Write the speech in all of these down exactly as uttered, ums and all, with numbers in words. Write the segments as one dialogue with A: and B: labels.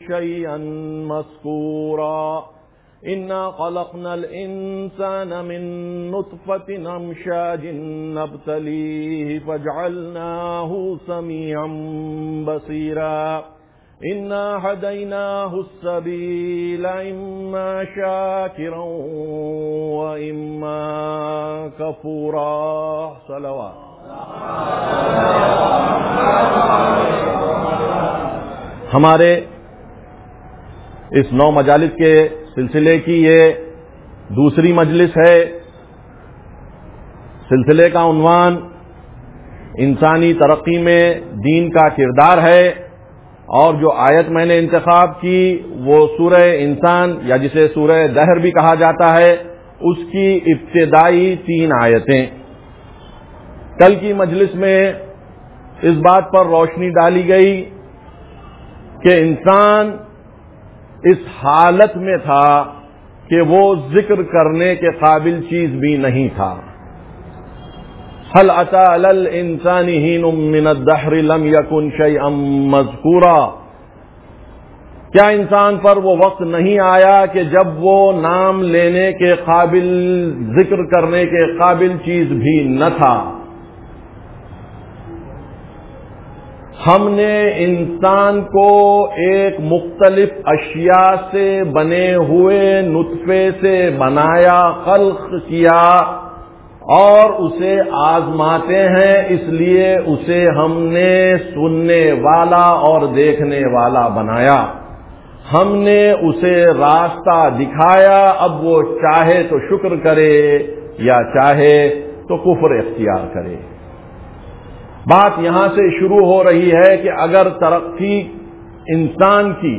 A: شيئا مذكورا إنا خلقنا الإنسان من نطفة أمشاج نبتليه فجعلناه سميعا بصيرا إنا هديناه السبيل إما شاكرا وإما كفورا صلوات. ہمارے اس نو مجالس کے سلسلے کی یہ دوسری مجلس ہے. سلسلے کا عنوان انسانی ترقی میں دین کا کردار ہے، اور جو آیت میں نے انتخاب کی وہ سورہ انسان یا جسے سورہ دہر بھی کہا جاتا ہے، اس کی ابتدائی تین آیتیں. کل کی مجلس میں اس بات پر روشنی ڈالی گئی کہ انسان اس حالت میں تھا کہ وہ ذکر کرنے کے قابل چیز بھی نہیں تھا. هل أتى على الإنسان حين من الدهر لم يكن شيئا مذكورا. کیا انسان پر وہ وقت نہیں آیا کہ جب وہ نام لینے کے قابل، ذکر کرنے کے قابل چیز بھی نہ تھا. ہم نے انسان کو ایک مختلف اشیاء سے بنے ہوئے نطفے سے بنایا، خلق کیا اور اسے آزماتے ہیں، اس لیے اسے ہم نے سننے والا اور دیکھنے والا بنایا. ہم نے اسے راستہ دکھایا، اب وہ چاہے تو شکر کرے یا چاہے تو کفر اختیار کرے. بات یہاں سے شروع ہو رہی ہے کہ اگر ترقی انسان کی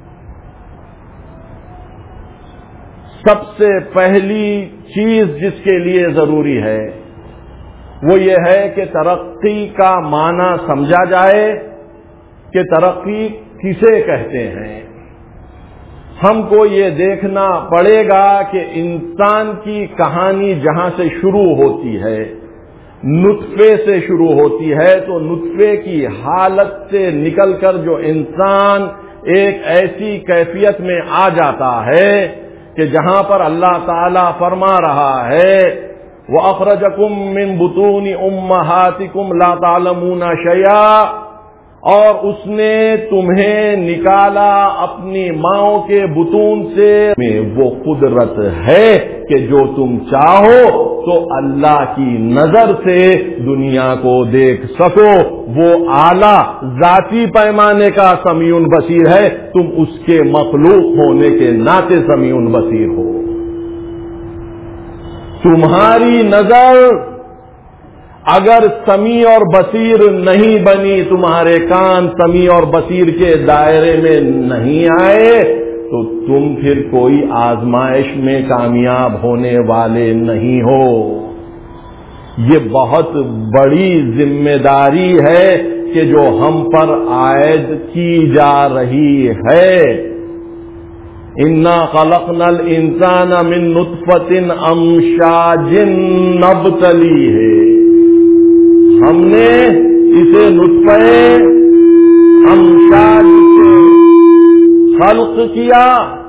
A: سب سے پہلی چیز جس کے لیے ضروری ہے وہ یہ ہے کہ ترقی کا معنی سمجھا جائے کہ ترقی کسے کہتے ہیں. ہم کو یہ دیکھنا پڑے گا کہ انسان کی کہانی جہاں سے شروع ہوتی ہے، نطفے سے شروع ہوتی ہے، تو نطفے کی حالت سے نکل کر جو انسان ایک ایسی کیفیت میں آ جاتا ہے کہ جہاں پر اللہ تعالی فرما رہا ہے وَأَخْرَجَكُم مِّن بُطُونِ أُمَّهَاتِكُمْ لَا تَعْلَمُونَ شَيْئًا، اور اس نے تمہیں نکالا اپنی ماؤں کے بطون سے. میں وہ قدرت ہے کہ جو تم چاہو تو اللہ کی نظر سے دنیا کو دیکھ سکو. وہ اعلیٰ ذاتی پیمانے کا سمیع بصیر ہے، تم اس کے مخلوق ہونے کے ناطے سمیع بصیر ہو. تمہاری نظر اگر سمیع اور بصیر نہیں بنی، تمہارے کان سمیع اور بصیر کے دائرے میں نہیں آئے، تو تم پھر کوئی آزمائش میں کامیاب ہونے والے نہیں ہو. یہ بہت بڑی ذمہ داری ہے کہ جو ہم پر عائد کی جا رہی ہے. انا خلقنا الانسان من نطفة امشاج نبتلیہ، ہم نے اسے نطفے امشاج سے خلق کیا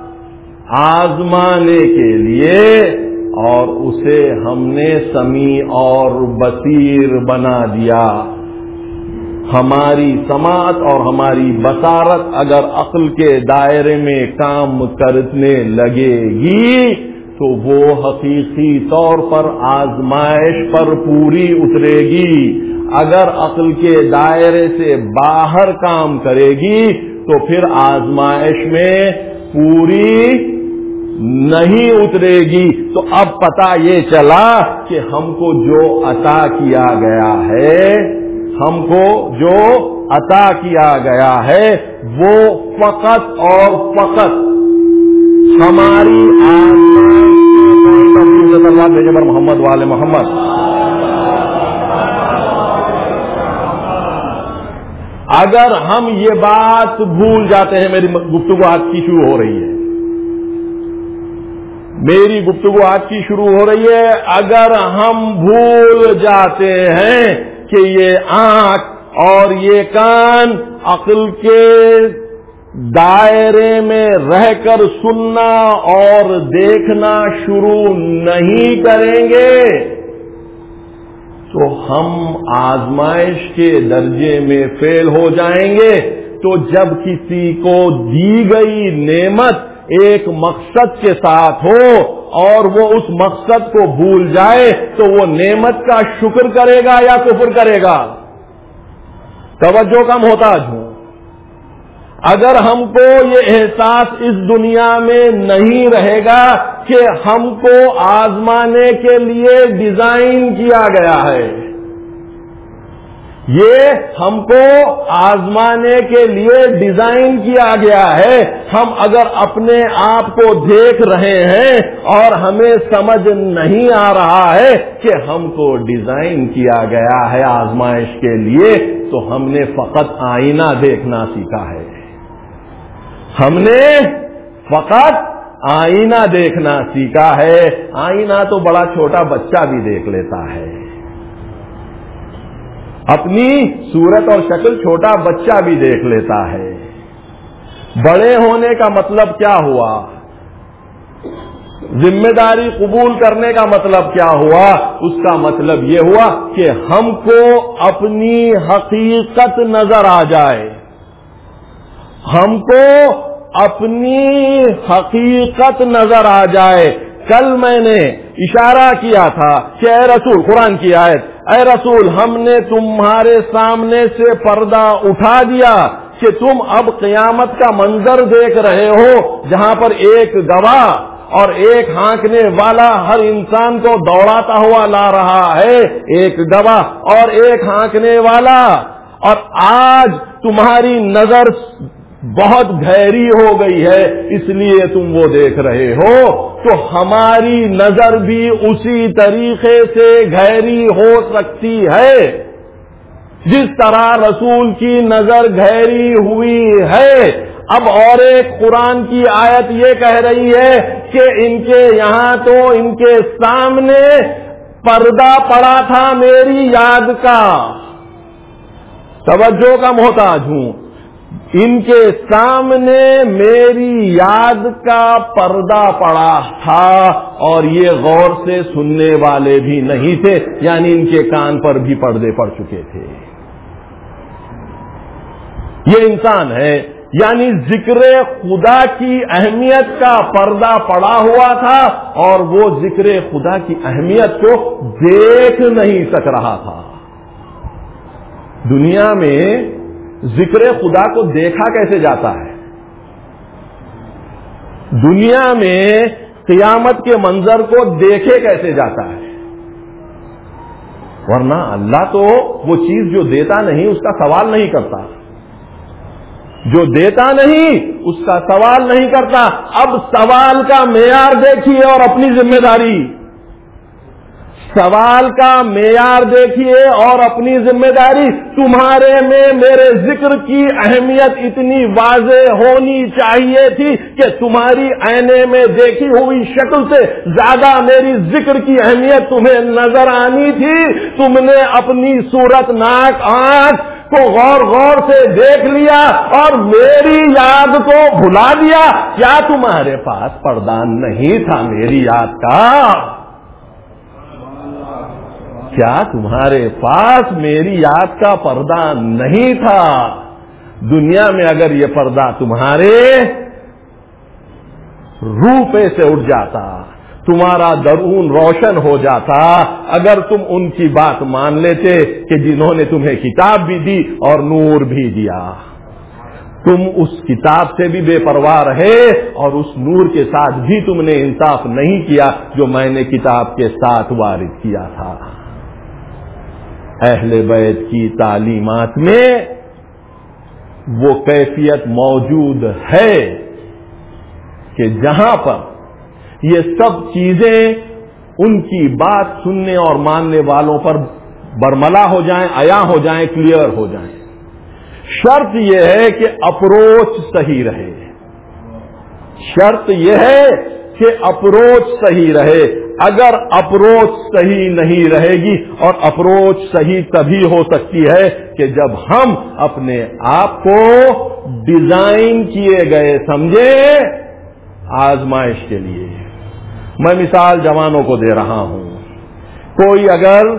A: آزمانے کے لیے، اور اسے ہم نے سمیع اور بصیر بنا دیا. ہماری سماعت اور ہماری بصارت اگر عقل کے دائرے میں کام کرنے لگے گی تو وہ حقیقی طور پر آزمائش پر پوری اترے گی. اگر عقل کے دائرے سے باہر کام کرے گی تو پھر آزمائش میں پوری نہیں اترے گی. تو اب پتہ یہ چلا کہ ہم کو جو عطا کیا گیا ہے، ہم کو جو عطا کیا گیا ہے وہ فقط اور فقط ہماری آزمائش پر محمد والے محمد. اگر ہم یہ بات بھول جاتے ہیں، میری گفتگو آج کی شروع ہو رہی ہے میری گفتگو آج کی شروع ہو رہی ہے اگر ہم بھول جاتے ہیں کہ یہ آنکھ اور یہ کان عقل کے دائرے میں رہ کر سننا اور دیکھنا شروع نہیں کریں گے تو ہم آزمائش کے درجے میں فیل ہو جائیں گے. تو جب کسی کو دی گئی نعمت ایک مقصد کے ساتھ ہو اور وہ اس مقصد کو بھول جائے تو وہ نعمت کا شکر کرے گا یا کفر کرے گا؟ توجہ کم ہوتا ہوں. اگر ہم کو یہ احساس اس دنیا میں نہیں رہے گا کہ ہم کو آزمانے کے لیے ڈیزائن کیا گیا ہے، یہ ہم کو آزمانے کے لیے ڈیزائن کیا گیا ہے، ہم اگر اپنے آپ کو دیکھ رہے ہیں اور ہمیں سمجھ نہیں آ رہا ہے کہ ہم کو ڈیزائن کیا گیا ہے آزمائش کے لیے، تو ہم نے فقط آئینہ دیکھنا سیکھا ہے. ہم نے فقط آئینہ دیکھنا سیکھا ہے. آئینہ تو بڑا چھوٹا بچہ بھی دیکھ لیتا ہے. اپنی صورت اور شکل چھوٹا بچہ بھی دیکھ لیتا ہے. بڑے ہونے کا مطلب کیا ہوا؟ ذمہ داری قبول کرنے کا مطلب کیا ہوا؟ اس کا مطلب یہ ہوا کہ ہم کو اپنی حقیقت نظر آ جائے، ہم کو اپنی حقیقت نظر آ جائے. کل میں نے اشارہ کیا تھا کہ اے رسول، قرآن کی آیت، اے رسول ہم نے تمہارے سامنے سے پردہ اٹھا دیا کہ تم اب قیامت کا منظر دیکھ رہے ہو جہاں پر ایک گواہ اور ایک ہانکنے والا ہر انسان کو دوڑاتا ہوا لا رہا ہے، ایک گواہ اور ایک ہانکنے والا. اور آج تمہاری نظر بہت گہری ہو گئی ہے اس لیے تم وہ دیکھ رہے ہو. تو ہماری نظر بھی اسی طریقے سے گہری ہو سکتی ہے جس طرح رسول کی نظر گہری ہوئی ہے. اب اور ایک قرآن کی آیت یہ کہہ رہی ہے کہ ان کے یہاں تو ان کے سامنے پردہ پڑا تھا میری یاد کا. توجہ کا محتاج ہوں. ان کے سامنے میری یاد کا پردہ پڑا تھا اور یہ غور سے سننے والے بھی نہیں تھے، یعنی ان کے کان پر بھی پردے پڑ چکے تھے. یہ انسان ہے، یعنی ذکر خدا کی اہمیت کا پردہ پڑا ہوا تھا اور وہ ذکر خدا کی اہمیت کو دیکھ نہیں سک رہا تھا. دنیا میں ذکر خدا کو دیکھا کیسے جاتا ہے؟ دنیا میں قیامت کے منظر کو دیکھے کیسے جاتا ہے؟ ورنہ اللہ تو وہ چیز جو دیتا نہیں اس کا سوال نہیں کرتا، جو دیتا نہیں اس کا سوال نہیں کرتا. اب سوال کا معیار دیکھیے اور اپنی ذمہ داری. سوال کا معیار دیکھیے اور اپنی ذمہ داری. تمہارے میں میرے ذکر کی اہمیت اتنی واضح ہونی چاہیے تھی کہ تمہاری آئینے میں دیکھی ہوئی شکل سے زیادہ میری ذکر کی اہمیت تمہیں نظر آنی تھی. تم نے اپنی صورت، ناک، آنکھ کو غور غور سے دیکھ لیا اور میری یاد کو بھلا دیا. کیا تمہارے پاس پردہ نہیں تھا میری یاد کا؟ کیا تمہارے پاس میری یاد کا پردہ نہیں تھا؟ دنیا میں اگر یہ پردہ تمہارے روح پہ سے اٹھ جاتا، تمہارا درون روشن ہو جاتا، اگر تم ان کی بات مان لیتے کہ جنہوں نے تمہیں کتاب بھی دی اور نور بھی دیا، تم اس کتاب سے بھی بے پرواہ رہے اور اس نور کے ساتھ بھی تم نے انصاف نہیں کیا جو میں نے کتاب کے ساتھ وارد کیا تھا. اہل بیت کی تعلیمات میں وہ کیفیت موجود ہے کہ جہاں پر یہ سب چیزیں ان کی بات سننے اور ماننے والوں پر برملا ہو جائیں، عیاں ہو جائیں، کلیئر ہو جائیں. شرط یہ ہے کہ اپروچ صحیح رہے. شرط یہ ہے کہ اپروچ صحیح رہے. اگر اپروچ صحیح نہیں رہے گی، اور اپروچ صحیح تبھی ہو سکتی ہے کہ جب ہم اپنے آپ کو ڈیزائن کیے گئے سمجھیں آزمائش کے لیے۔ میں مثال جوانوں کو دے رہا ہوں، کوئی اگر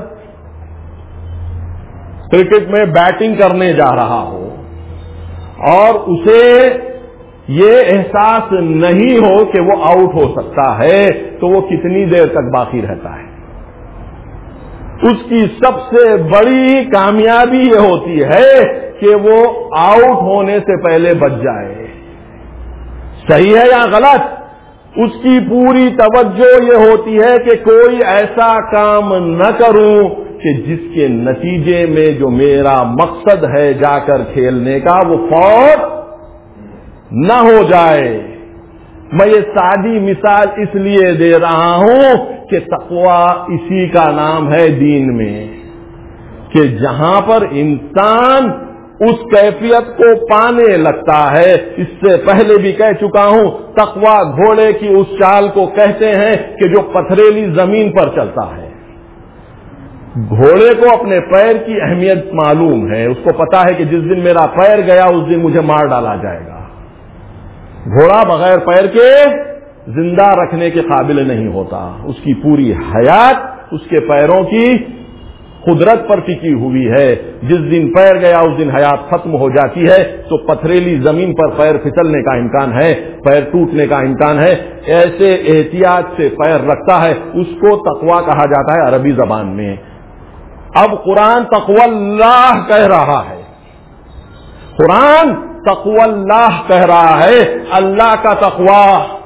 A: کرکٹ میں بیٹنگ کرنے جا رہا ہو اور اسے یہ احساس نہیں ہو کہ وہ آؤٹ ہو سکتا ہے، تو وہ کتنی دیر تک باقی رہتا ہے؟ اس کی سب سے بڑی کامیابی یہ ہوتی ہے کہ وہ آؤٹ ہونے سے پہلے بچ جائے۔ صحیح ہے یا غلط؟ اس کی پوری توجہ یہ ہوتی ہے کہ کوئی ایسا کام نہ کروں کہ جس کے نتیجے میں جو میرا مقصد ہے جا کر کھیلنے کا وہ فوت نہ ہو جائے۔ میں یہ سادی مثال اس لیے دے رہا ہوں کہ تقویٰ اسی کا نام ہے دین میں، کہ جہاں پر انسان اس کیفیت کو پانے لگتا ہے۔ اس سے پہلے بھی کہہ چکا ہوں، تقویٰ گھوڑے کی اس چال کو کہتے ہیں کہ جو پتھریلی زمین پر چلتا ہے۔ گھوڑے کو اپنے پیر کی اہمیت معلوم ہے، اس کو پتا ہے کہ جس دن میرا پیر گیا اس دن مجھے مار ڈالا جائے گا۔ گھوڑا بغیر پیر کے زندہ رکھنے کے قابل نہیں ہوتا، اس کی پوری حیات اس کے پیروں کی قدرت پر ٹکی ہوئی ہے۔ جس دن پیر گیا اس دن حیات ختم ہو جاتی ہے۔ تو پتھریلی زمین پر پیر پھسلنے کا امکان ہے، پیر ٹوٹنے کا امکان ہے، ایسے احتیاط سے پیر رکھتا ہے، اس کو تقویٰ کہا جاتا ہے عربی زبان میں۔ اب قرآن تقوی اللہ کہہ رہا ہے، قرآن تقوی اللہ کہہ رہا ہے، اللہ کا تقوی۔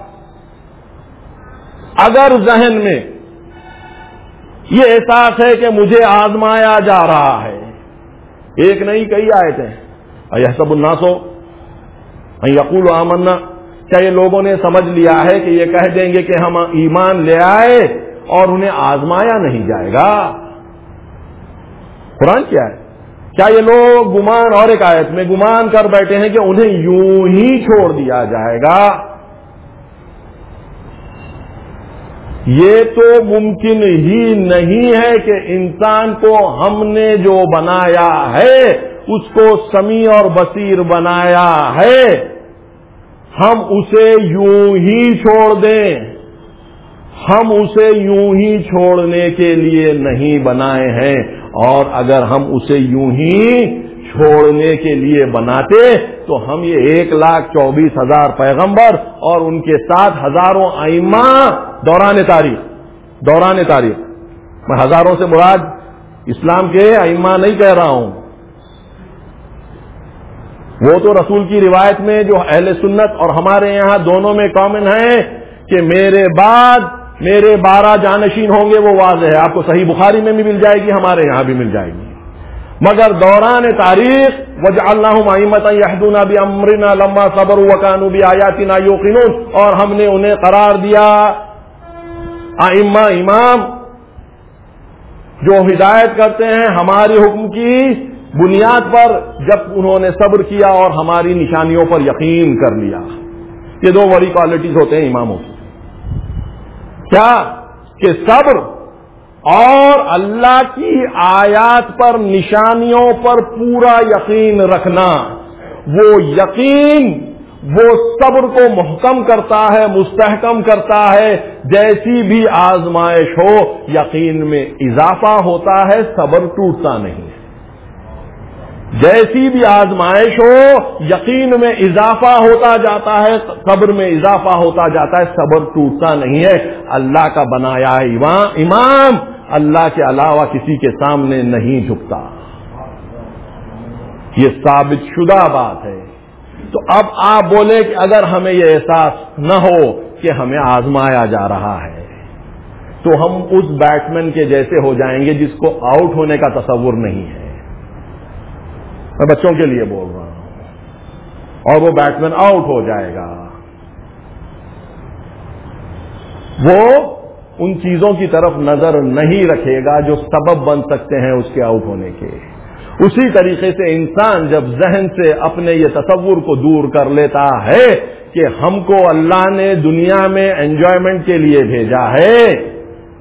A: اگر ذہن میں یہ احساس ہے کہ مجھے آزمایا جا رہا ہے، ایک نہیں کئی آیتیں، ایحسب الناس ان یقولوا آمنا، کیا یہ لوگوں نے سمجھ لیا ہے کہ یہ کہہ دیں گے کہ ہم ایمان لے آئے اور انہیں آزمایا نہیں جائے گا؟ قرآن کیا ہے؟ کیا یہ لوگ گمان، اور ایک آیت میں گمان کر بیٹھے ہیں کہ انہیں یوں ہی چھوڑ دیا جائے گا؟ یہ تو ممکن ہی نہیں ہے کہ انسان کو ہم نے جو بنایا ہے اس کو سمیع اور بصیر بنایا ہے، ہم اسے یوں ہی چھوڑ دیں۔ ہم اسے یوں ہی چھوڑنے کے لیے نہیں بنائے ہیں، اور اگر ہم اسے یوں ہی چھوڑنے کے لیے بناتے تو ہم یہ ایک لاکھ چوبیس ہزار پیغمبر اور ان کے ساتھ ہزاروں ائمہ دوران تاریخ دوران تاریخ میں ہزاروں سے مراد اسلام کے ائمہ نہیں کہہ رہا ہوں، وہ تو رسول کی روایت میں جو اہل سنت اور ہمارے یہاں دونوں میں کامن ہے کہ میرے بعد میرے بارہ جانشین ہوں گے، وہ واضح ہے، آپ کو صحیح بخاری میں بھی مل جائے گی، ہمارے یہاں بھی مل جائے گی۔ مگر دوران تاریخ وجعلناہم ائمۃ یہدون بامرنا لما صبروا وکانوا بآیاتنا یوقنون، اور ہم نے انہیں قرار دیا ائمہ، امام جو ہدایت کرتے ہیں ہماری حکم کی بنیاد پر، جب انہوں نے صبر کیا اور ہماری نشانیوں پر یقین کر لیا۔ یہ دو بڑی کوالٹیز ہوتے ہیں اماموں کی، کیا کہ صبر اور اللہ کی آیات پر، نشانیوں پر پورا یقین رکھنا۔ وہ یقین وہ صبر کو محکم کرتا ہے، مستحکم کرتا ہے۔ جیسی بھی آزمائش ہو یقین میں اضافہ ہوتا ہے، صبر ٹوٹتا نہیں ہے۔ جیسی بھی آزمائش ہو یقین میں اضافہ ہوتا جاتا ہے، صبر میں اضافہ ہوتا جاتا ہے، صبر ٹوٹتا نہیں ہے۔ اللہ کا بنایا امام اللہ کے علاوہ کسی کے سامنے نہیں جھکتا، یہ ثابت شدہ بات ہے۔ تو اب آپ بولے کہ اگر ہمیں یہ احساس نہ ہو کہ ہمیں آزمایا جا رہا ہے تو ہم اس بیٹسمین کے جیسے ہو جائیں گے جس کو آؤٹ ہونے کا تصور نہیں ہے۔ میں بچوں کے لیے بول رہا ہوں، اور وہ بیٹسمین آؤٹ ہو جائے گا، وہ ان چیزوں کی طرف نظر نہیں رکھے گا جو سبب بن سکتے ہیں اس کے آؤٹ ہونے کے۔ اسی طریقے سے انسان جب ذہن سے اپنے یہ تصور کو دور کر لیتا ہے کہ ہم کو اللہ نے دنیا میں انجوائمنٹ کے لیے بھیجا ہے،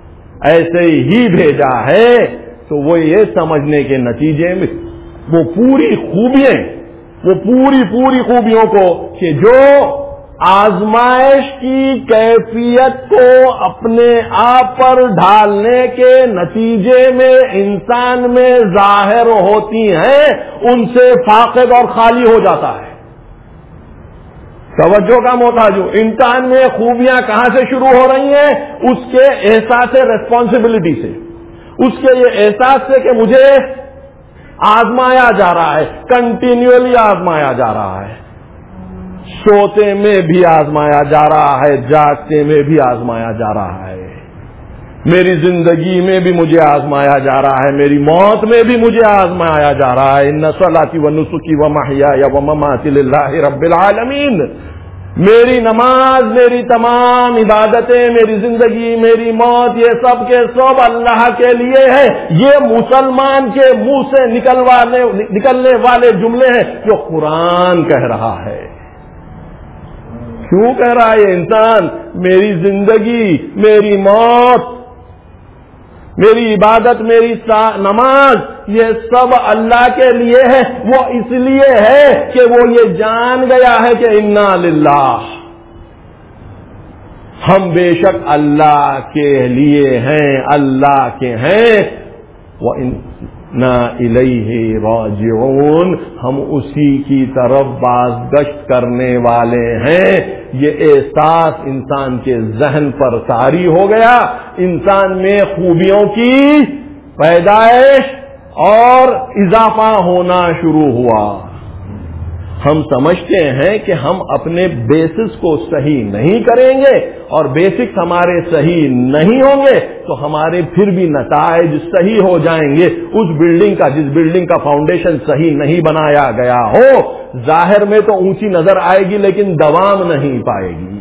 A: ایسے ہی بھیجا ہے، تو وہ یہ سمجھنے کے نتیجے میں وہ پوری خوبیاں، وہ پوری پوری خوبیوں کو کہ جو آزمائش کی کیفیت کو اپنے آپ پر ڈھالنے کے نتیجے میں انسان میں ظاہر ہوتی ہیں، ان سے فاقد اور خالی ہو جاتا ہے، توجہ کا محتاج ہوں۔ انسان میں خوبیاں کہاں سے شروع ہو رہی ہیں؟ اس کے احساس ریسپانسبلٹی سے، اس کے یہ احساس سے کہ مجھے آزمایا جا رہا ہے، کنٹینیولی آزمایا جا رہا ہے، سوتے میں بھی آزمایا جا رہا ہے، جاگتے میں بھی آزمایا جا رہا ہے، میری زندگی میں بھی مجھے آزمایا جا رہا ہے، میری موت میں بھی مجھے آزمایا جا رہا ہے۔ ان صلاتی و نسکی و محیای و مماتی للہ رب العالمین، میری نماز، میری تمام عبادتیں، میری زندگی، میری موت، یہ سب کے سب اللہ کے لیے ہے۔ یہ مسلمان کے منہ سے نکلنے والے جملے ہیں جو قرآن کہہ رہا ہے۔ کیوں کہہ رہا ہے یہ انسان؟ میری زندگی، میری موت، میری عبادت، میری نماز، یہ سب اللہ کے لیے ہے۔ وہ اس لیے ہے کہ وہ یہ جان گیا ہے کہ انا للہ، ہم بے شک اللہ کے لیے ہیں، اللہ کے ہیں، وَإِنَّا إِلَيْهِ راجعون، ہم اسی کی طرف بازگشت کرنے والے ہیں۔ یہ احساس انسان کے ذہن پر طاری ہو گیا، انسان میں خوبیوں کی پیدائش اور اضافہ ہونا شروع ہوا۔ ہم سمجھتے ہیں کہ ہم اپنے بیسس کو صحیح نہیں کریں گے اور بیسکس ہمارے صحیح نہیں ہوں گے تو ہمارے پھر بھی نتائج صحیح ہو جائیں گے۔ اس بلڈنگ کا، جس بلڈنگ کا فاؤنڈیشن صحیح نہیں بنایا گیا ہو، ظاہر میں تو اونچی نظر آئے گی لیکن دوام نہیں پائے گی،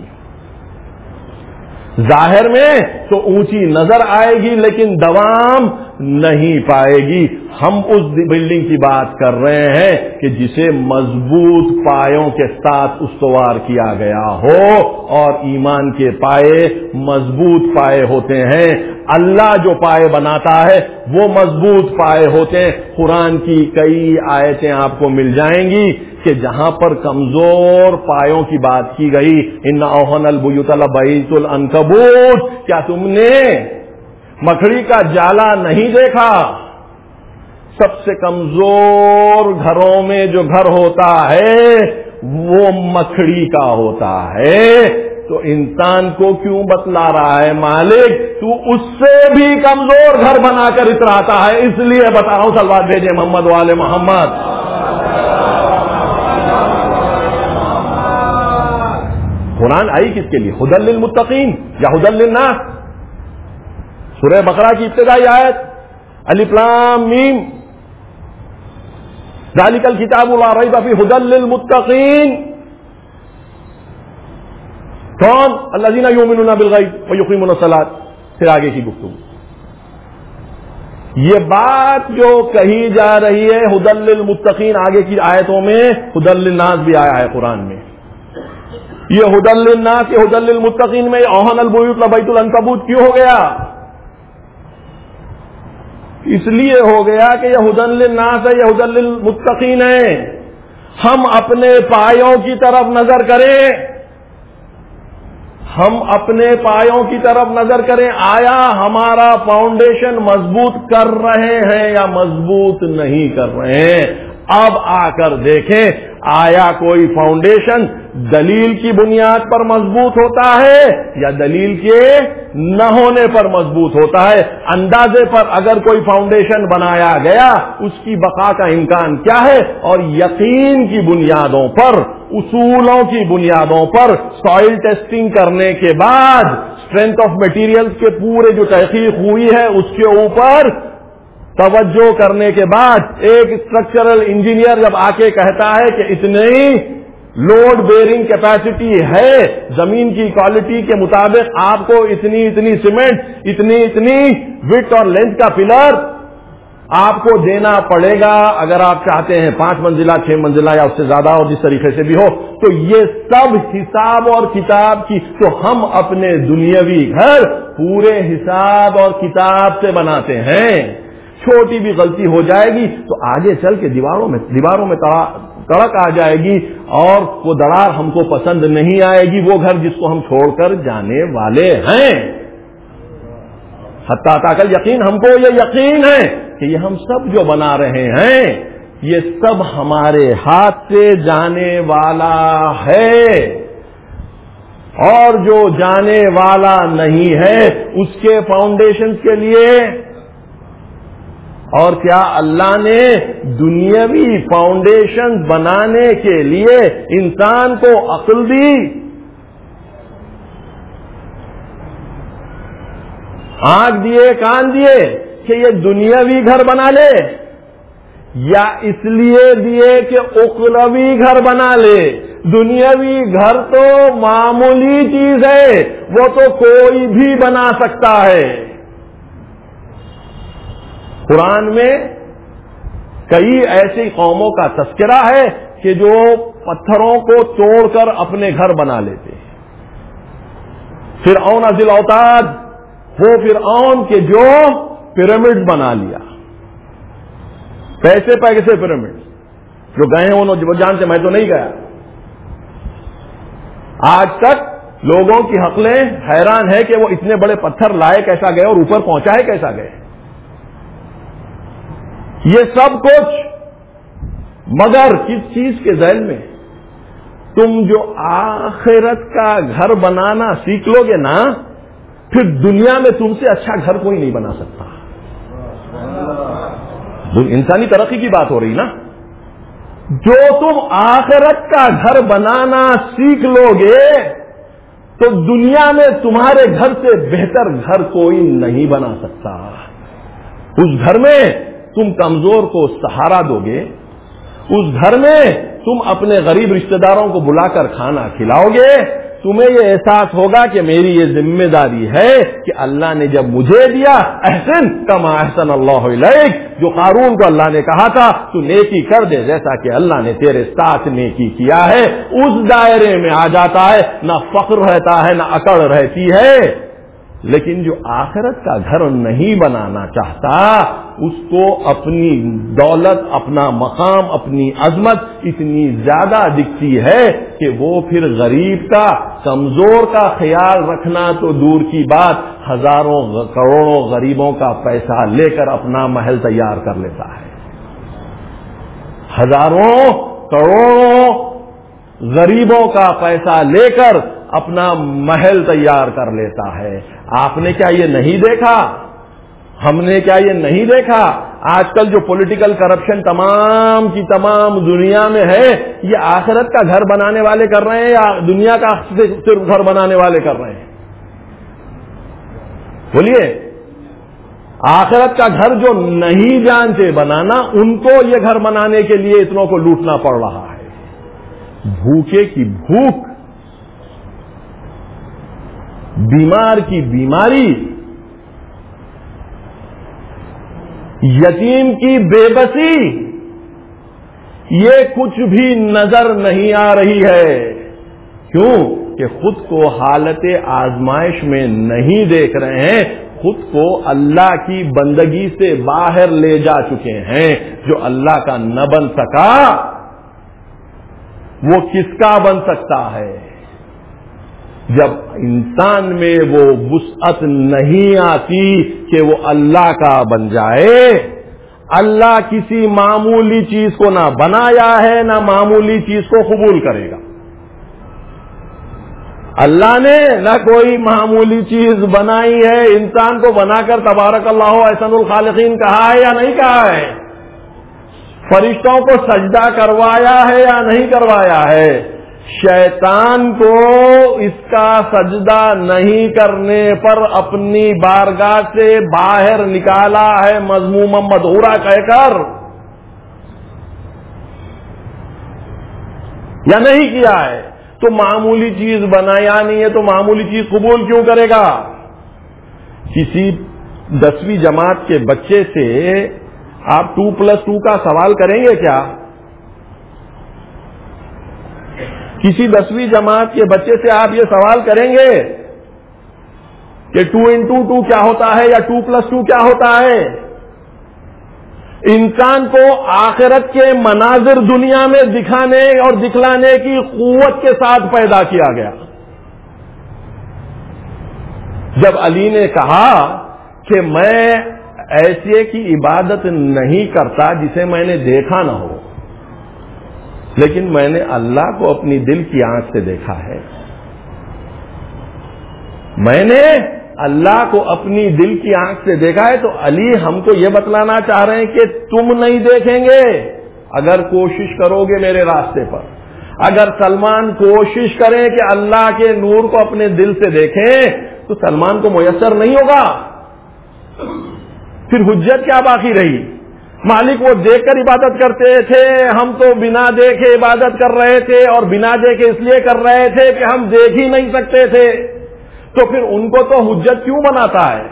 A: ظاہر میں تو اونچی نظر آئے گی لیکن دوام نہیں پائے گی۔ ہم اس بلڈنگ کی بات کر رہے ہیں کہ جسے مضبوط پایوں کے ساتھ استوار کیا گیا ہو، اور ایمان کے پائے مضبوط پائے ہوتے ہیں، اللہ جو پائے بناتا ہے وہ مضبوط پائے ہوتے ہیں۔ قرآن کی کئی آیتیں آپ کو مل جائیں گی کہ جہاں پر کمزور پایوں کی بات کی گئی، ان اوہن البیوت لبیت العنکبوت، کیا تم نے مکڑی کا جالا نہیں دیکھا؟ سب سے کمزور گھروں میں جو گھر ہوتا ہے وہ مکڑی کا ہوتا ہے۔ تو انسان کو کیوں بتلا رہا ہے مالک تو اس سے بھی کمزور گھر بنا کر اتراتا ہے؟ اس لیے بتا رہا ہوں، صلوات بھیجے محمد والے محمد۔ قرآن آئی کس کے لیے؟ ہدی للمتقین یا ہدی للناس؟ سورہ بقرہ کی ابتدائی آیت، الف لام میم، ذالک الکتاب لا ریب فیہ ہدی للمتقین۔ کون؟ الذین یؤمنون بالغیب ویقیمون الصلاۃ۔ پھر آگے کی گفتگو، یہ بات جو کہی جا رہی ہے ہدی للمتقین، آگے کی آیتوں میں ہدی للناس بھی آیا ہے قرآن میں۔ یہ ہدی للناس، یہ ہدی للمتقین میں اوہن البیوت لبیت العنکبوت کیوں ہو گیا؟ اس لیے ہو گیا کہ یہ ہدی للناس ہے، یہ ہدی للمتقین ہے۔ ہم اپنے پایوں کی طرف نظر کریں، ہم اپنے پایوں کی طرف نظر کریں، آیا ہمارا فاؤنڈیشن مضبوط کر رہے ہیں یا مضبوط نہیں کر رہے ہیں؟ اب آ کر دیکھیں، آیا کوئی فاؤنڈیشن دلیل کی بنیاد پر مضبوط ہوتا ہے یا دلیل کے نہ ہونے پر مضبوط ہوتا ہے؟ اندازے پر اگر کوئی فاؤنڈیشن بنایا گیا اس کی بقا کا امکان کیا ہے؟ اور یقین کی بنیادوں پر، اصولوں کی بنیادوں پر سوئل ٹیسٹنگ کرنے کے بعد، اسٹرینتھ آف مٹیریلز کے پورے جو تحقیق ہوئی ہے اس کے اوپر توجہ کرنے کے بعد ایک اسٹرکچرل انجینئر جب آ کے کہتا ہے کہ اتنی لوڈ بیئرنگ کیپیسٹی ہے، زمین کی کوالٹی کے مطابق آپ کو اتنی اتنی سیمنٹ، اتنی اتنی وڈتھ اور لینتھ کا پلر آپ کو دینا پڑے گا اگر آپ چاہتے ہیں پانچ منزلہ چھ منزلہ یا اس سے زیادہ اور جس طریقے سے بھی ہو. تو یہ سب حساب اور کتاب کی. تو ہم اپنے دنیاوی گھر پورے حساب اور کتاب سے بناتے ہیں. چھوٹی بھی غلطی ہو جائے گی تو آگے چل کے دیواروں میں دیواروں میں کڑک آ جائے گی اور وہ دراڑ ہم کو پسند نہیں آئے گی, وہ گھر جس کو ہم چھوڑ کر جانے والے ہیں. حتیٰ تاکل یقین ہم کو یہ یقین ہے کہ یہ ہم سب جو بنا رہے ہیں یہ سب ہمارے ہاتھ سے جانے والا ہے, اور جو جانے والا نہیں ہے اس کے فاؤنڈیشن کے لیے. اور کیا اللہ نے دنیاوی فاؤنڈیشن بنانے کے لیے انسان کو عقل دی؟ آنکھ دیے, کان دیے کہ یہ دنیاوی گھر بنا لے, یا اس لیے دیے کہ اخروی گھر بنا لے؟ دنیاوی گھر تو معمولی چیز ہے, وہ تو کوئی بھی بنا سکتا ہے. قرآن میں کئی ایسی قوموں کا تذکرہ ہے کہ جو پتھروں کو توڑ کر اپنے گھر بنا لیتے. فرعون ذی الاوتاد, وہ فرعون کے جو پیرامڈ بنا لیا, پیسے پیسے پیرامڈ. جو گئے ہیں انہوں وہ جانتے, میں تو نہیں گیا. آج تک لوگوں کی عقلیں حیران ہے کہ وہ اتنے بڑے پتھر لائے کیسا گئے اور اوپر پہنچائے کیسا گئے. یہ سب کچھ مگر کس چیز کے ذیل میں؟ تم جو آخرت کا گھر بنانا سیکھ لو گے نا, پھر دنیا میں تم سے اچھا گھر کوئی نہیں بنا سکتا. انسانی ترقی کی بات ہو رہی نا. جو تم آخرت کا گھر بنانا سیکھ لو گے تو دنیا میں تمہارے گھر سے بہتر گھر کوئی نہیں بنا سکتا. اس گھر میں تم کمزور کو سہارا دو گے, اس گھر میں تم اپنے غریب رشتہ داروں کو بلا کر کھانا کھلاؤ گے. تمہیں یہ احساس ہوگا کہ میری یہ ذمہ داری ہے کہ اللہ نے جب مجھے دیا, احسن کما احسن اللہ الیک, جو قارون کو اللہ نے کہا تھا تو نیکی کر دے جیسا کہ اللہ نے تیرے ساتھ نیکی کیا ہے, اس دائرے میں آ جاتا ہے. نہ فخر رہتا ہے نہ اکڑ رہتی ہے. لیکن جو آخرت کا گھر نہیں بنانا چاہتا, اس کو اپنی دولت, اپنا مقام, اپنی عظمت اتنی زیادہ دکھتی ہے کہ وہ پھر غریب کا, کمزور کا خیال رکھنا تو دور کی بات, ہزاروں کروڑوں غریبوں کا پیسہ لے کر اپنا محل تیار کر لیتا ہے. ہزاروں کروڑوں غریبوں کا پیسہ لے کر اپنا محل تیار کر لیتا ہے. آپ نے کیا یہ نہیں دیکھا؟ ہم نے کیا یہ نہیں دیکھا؟ آج کل جو پولیٹیکل کرپشن تمام کی تمام دنیا میں ہے, یہ آخرت کا گھر بنانے والے کر رہے ہیں یا دنیا کا صرف گھر بنانے والے کر رہے ہیں؟ بولیے. آخرت کا گھر جو نہیں جانتے بنانا, ان کو یہ گھر بنانے کے لیے اتنوں کو لوٹنا پڑ رہا ہے. بھوکے کی بھوک, بیمار کی بیماری, یتیم کی بے بسی, یہ کچھ بھی نظر نہیں آ رہی ہے. کیوں کہ خود کو حالت آزمائش میں نہیں دیکھ رہے ہیں, خود کو اللہ کی بندگی سے باہر لے جا چکے ہیں. جو اللہ کا نہ بن سکا وہ کس کا بن سکتا ہے؟ جب انسان میں وہ وسعت نہیں آتی کہ وہ اللہ کا بن جائے. اللہ کسی معمولی چیز کو نہ بنایا ہے نہ معمولی چیز کو قبول کرے گا. اللہ نے نہ کوئی معمولی چیز بنائی ہے. انسان کو بنا کر تبارک اللہ احسن الخالقین کہا ہے یا نہیں کہا ہے؟ فرشتوں کو سجدہ کروایا ہے یا نہیں کروایا ہے؟ شیطان کو اس کا سجدہ نہیں کرنے پر اپنی بارگاہ سے باہر نکالا ہے مذموما مدحورا کہہ کر, یا نہیں کیا ہے؟ تو معمولی چیز بنایا نہیں ہے تو معمولی چیز قبول کیوں کرے گا؟ کسی دسویں جماعت کے بچے سے آپ ٹو پلس ٹو کا سوال کریں گے کیا؟ کسی دسویں جماعت کے بچے سے آپ یہ سوال کریں گے کہ ٹو انٹو ٹو کیا ہوتا ہے یا ٹو پلس ٹو کیا ہوتا ہے؟ انسان کو آخرت کے مناظر دنیا میں دکھانے اور دکھلانے کی قوت کے ساتھ پیدا کیا گیا. جب علی نے کہا کہ میں ایسے کی عبادت نہیں کرتا جسے میں نے دیکھا نہ ہو، لیکن میں نے اللہ کو اپنی دل کی آنکھ سے دیکھا ہے، میں نے اللہ کو اپنی دل کی آنکھ سے دیکھا ہے، تو علی ہم کو یہ بتلانا چاہ رہے ہیں کہ تم نہیں دیکھیں گے اگر کوشش کرو گے میرے راستے پر. اگر سلمان کوشش کریں کہ اللہ کے نور کو اپنے دل سے دیکھیں تو سلمان کو میسر نہیں ہوگا. پھر حجت کیا باقی رہی؟ مالک وہ دیکھ کر عبادت کرتے تھے، ہم تو بنا دیکھے عبادت کر رہے تھے، اور بنا دیکھے اس لیے کر رہے تھے کہ ہم دیکھ ہی نہیں سکتے تھے. تو پھر ان کو تو حجت کیوں بناتا ہے؟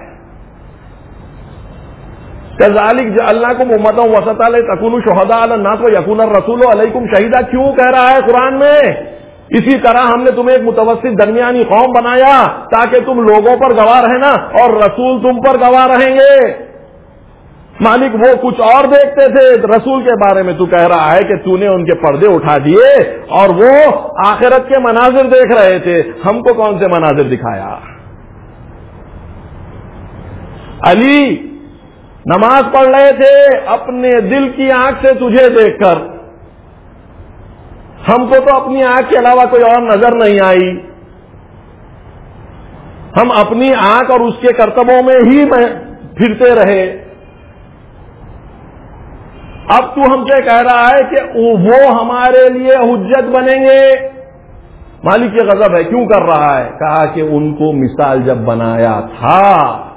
A: کذالک جعلناکم امۃ وسطا لتکونوا شہداء علی الناس ویکون الرسول علیکم شہیدا کیوں کہہ رہا ہے قرآن میں؟ اسی طرح ہم نے تمہیں ایک متوسط درمیانی قوم بنایا تاکہ تم لوگوں پر گواہ رہنا اور رسول تم پر گواہ رہیں گے. مالک وہ کچھ اور دیکھتے تھے، رسول کے بارے میں تو کہہ رہا ہے کہ تو نے ان کے پردے اٹھا دیے اور وہ آخرت کے مناظر دیکھ رہے تھے. ہم کو کون سے مناظر دکھایا؟ علی نماز پڑھ رہے تھے اپنے دل کی آنکھ سے تجھے دیکھ کر، ہم کو تو اپنی آنکھ کے علاوہ کوئی اور نظر نہیں آئی، ہم اپنی آنکھ اور اس کے کرتبوں میں ہی پھرتے رہے. اب تو ہم سے کہہ رہا ہے کہ وہ ہمارے لیے حجت بنیں گے. مالک یہ غضب ہے، کیوں کر رہا ہے؟ کہا کہ ان کو مثال جب بنایا تھا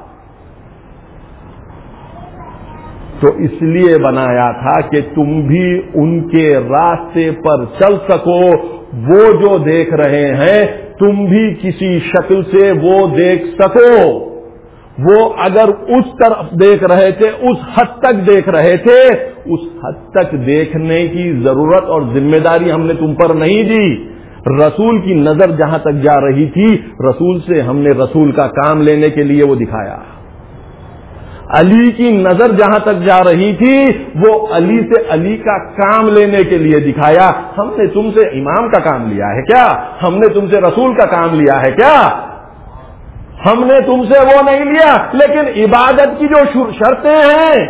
A: تو اس لیے بنایا تھا کہ تم بھی ان کے راستے پر چل سکو. وہ جو دیکھ رہے ہیں تم بھی کسی شکل سے وہ دیکھ سکو. وہ اگر اس طرف دیکھ رہے تھے، اس حد تک دیکھ رہے تھے، اس حد تک دیکھنے کی ضرورت اور ذمہ داری ہم نے تم پر نہیں دی. رسول کی نظر جہاں تک جا رہی تھی، رسول سے ہم نے رسول کا کام لینے کے لیے وہ دکھایا. علی کی نظر جہاں تک جا رہی تھی وہ علی سے علی کا کام لینے کے لیے دکھایا. ہم نے تم سے امام کا کام لیا ہے کیا؟ ہم نے تم سے رسول کا کام لیا ہے کیا؟ ہم نے تم سے وہ نہیں لیا. لیکن عبادت کی جو شرطیں ہیں،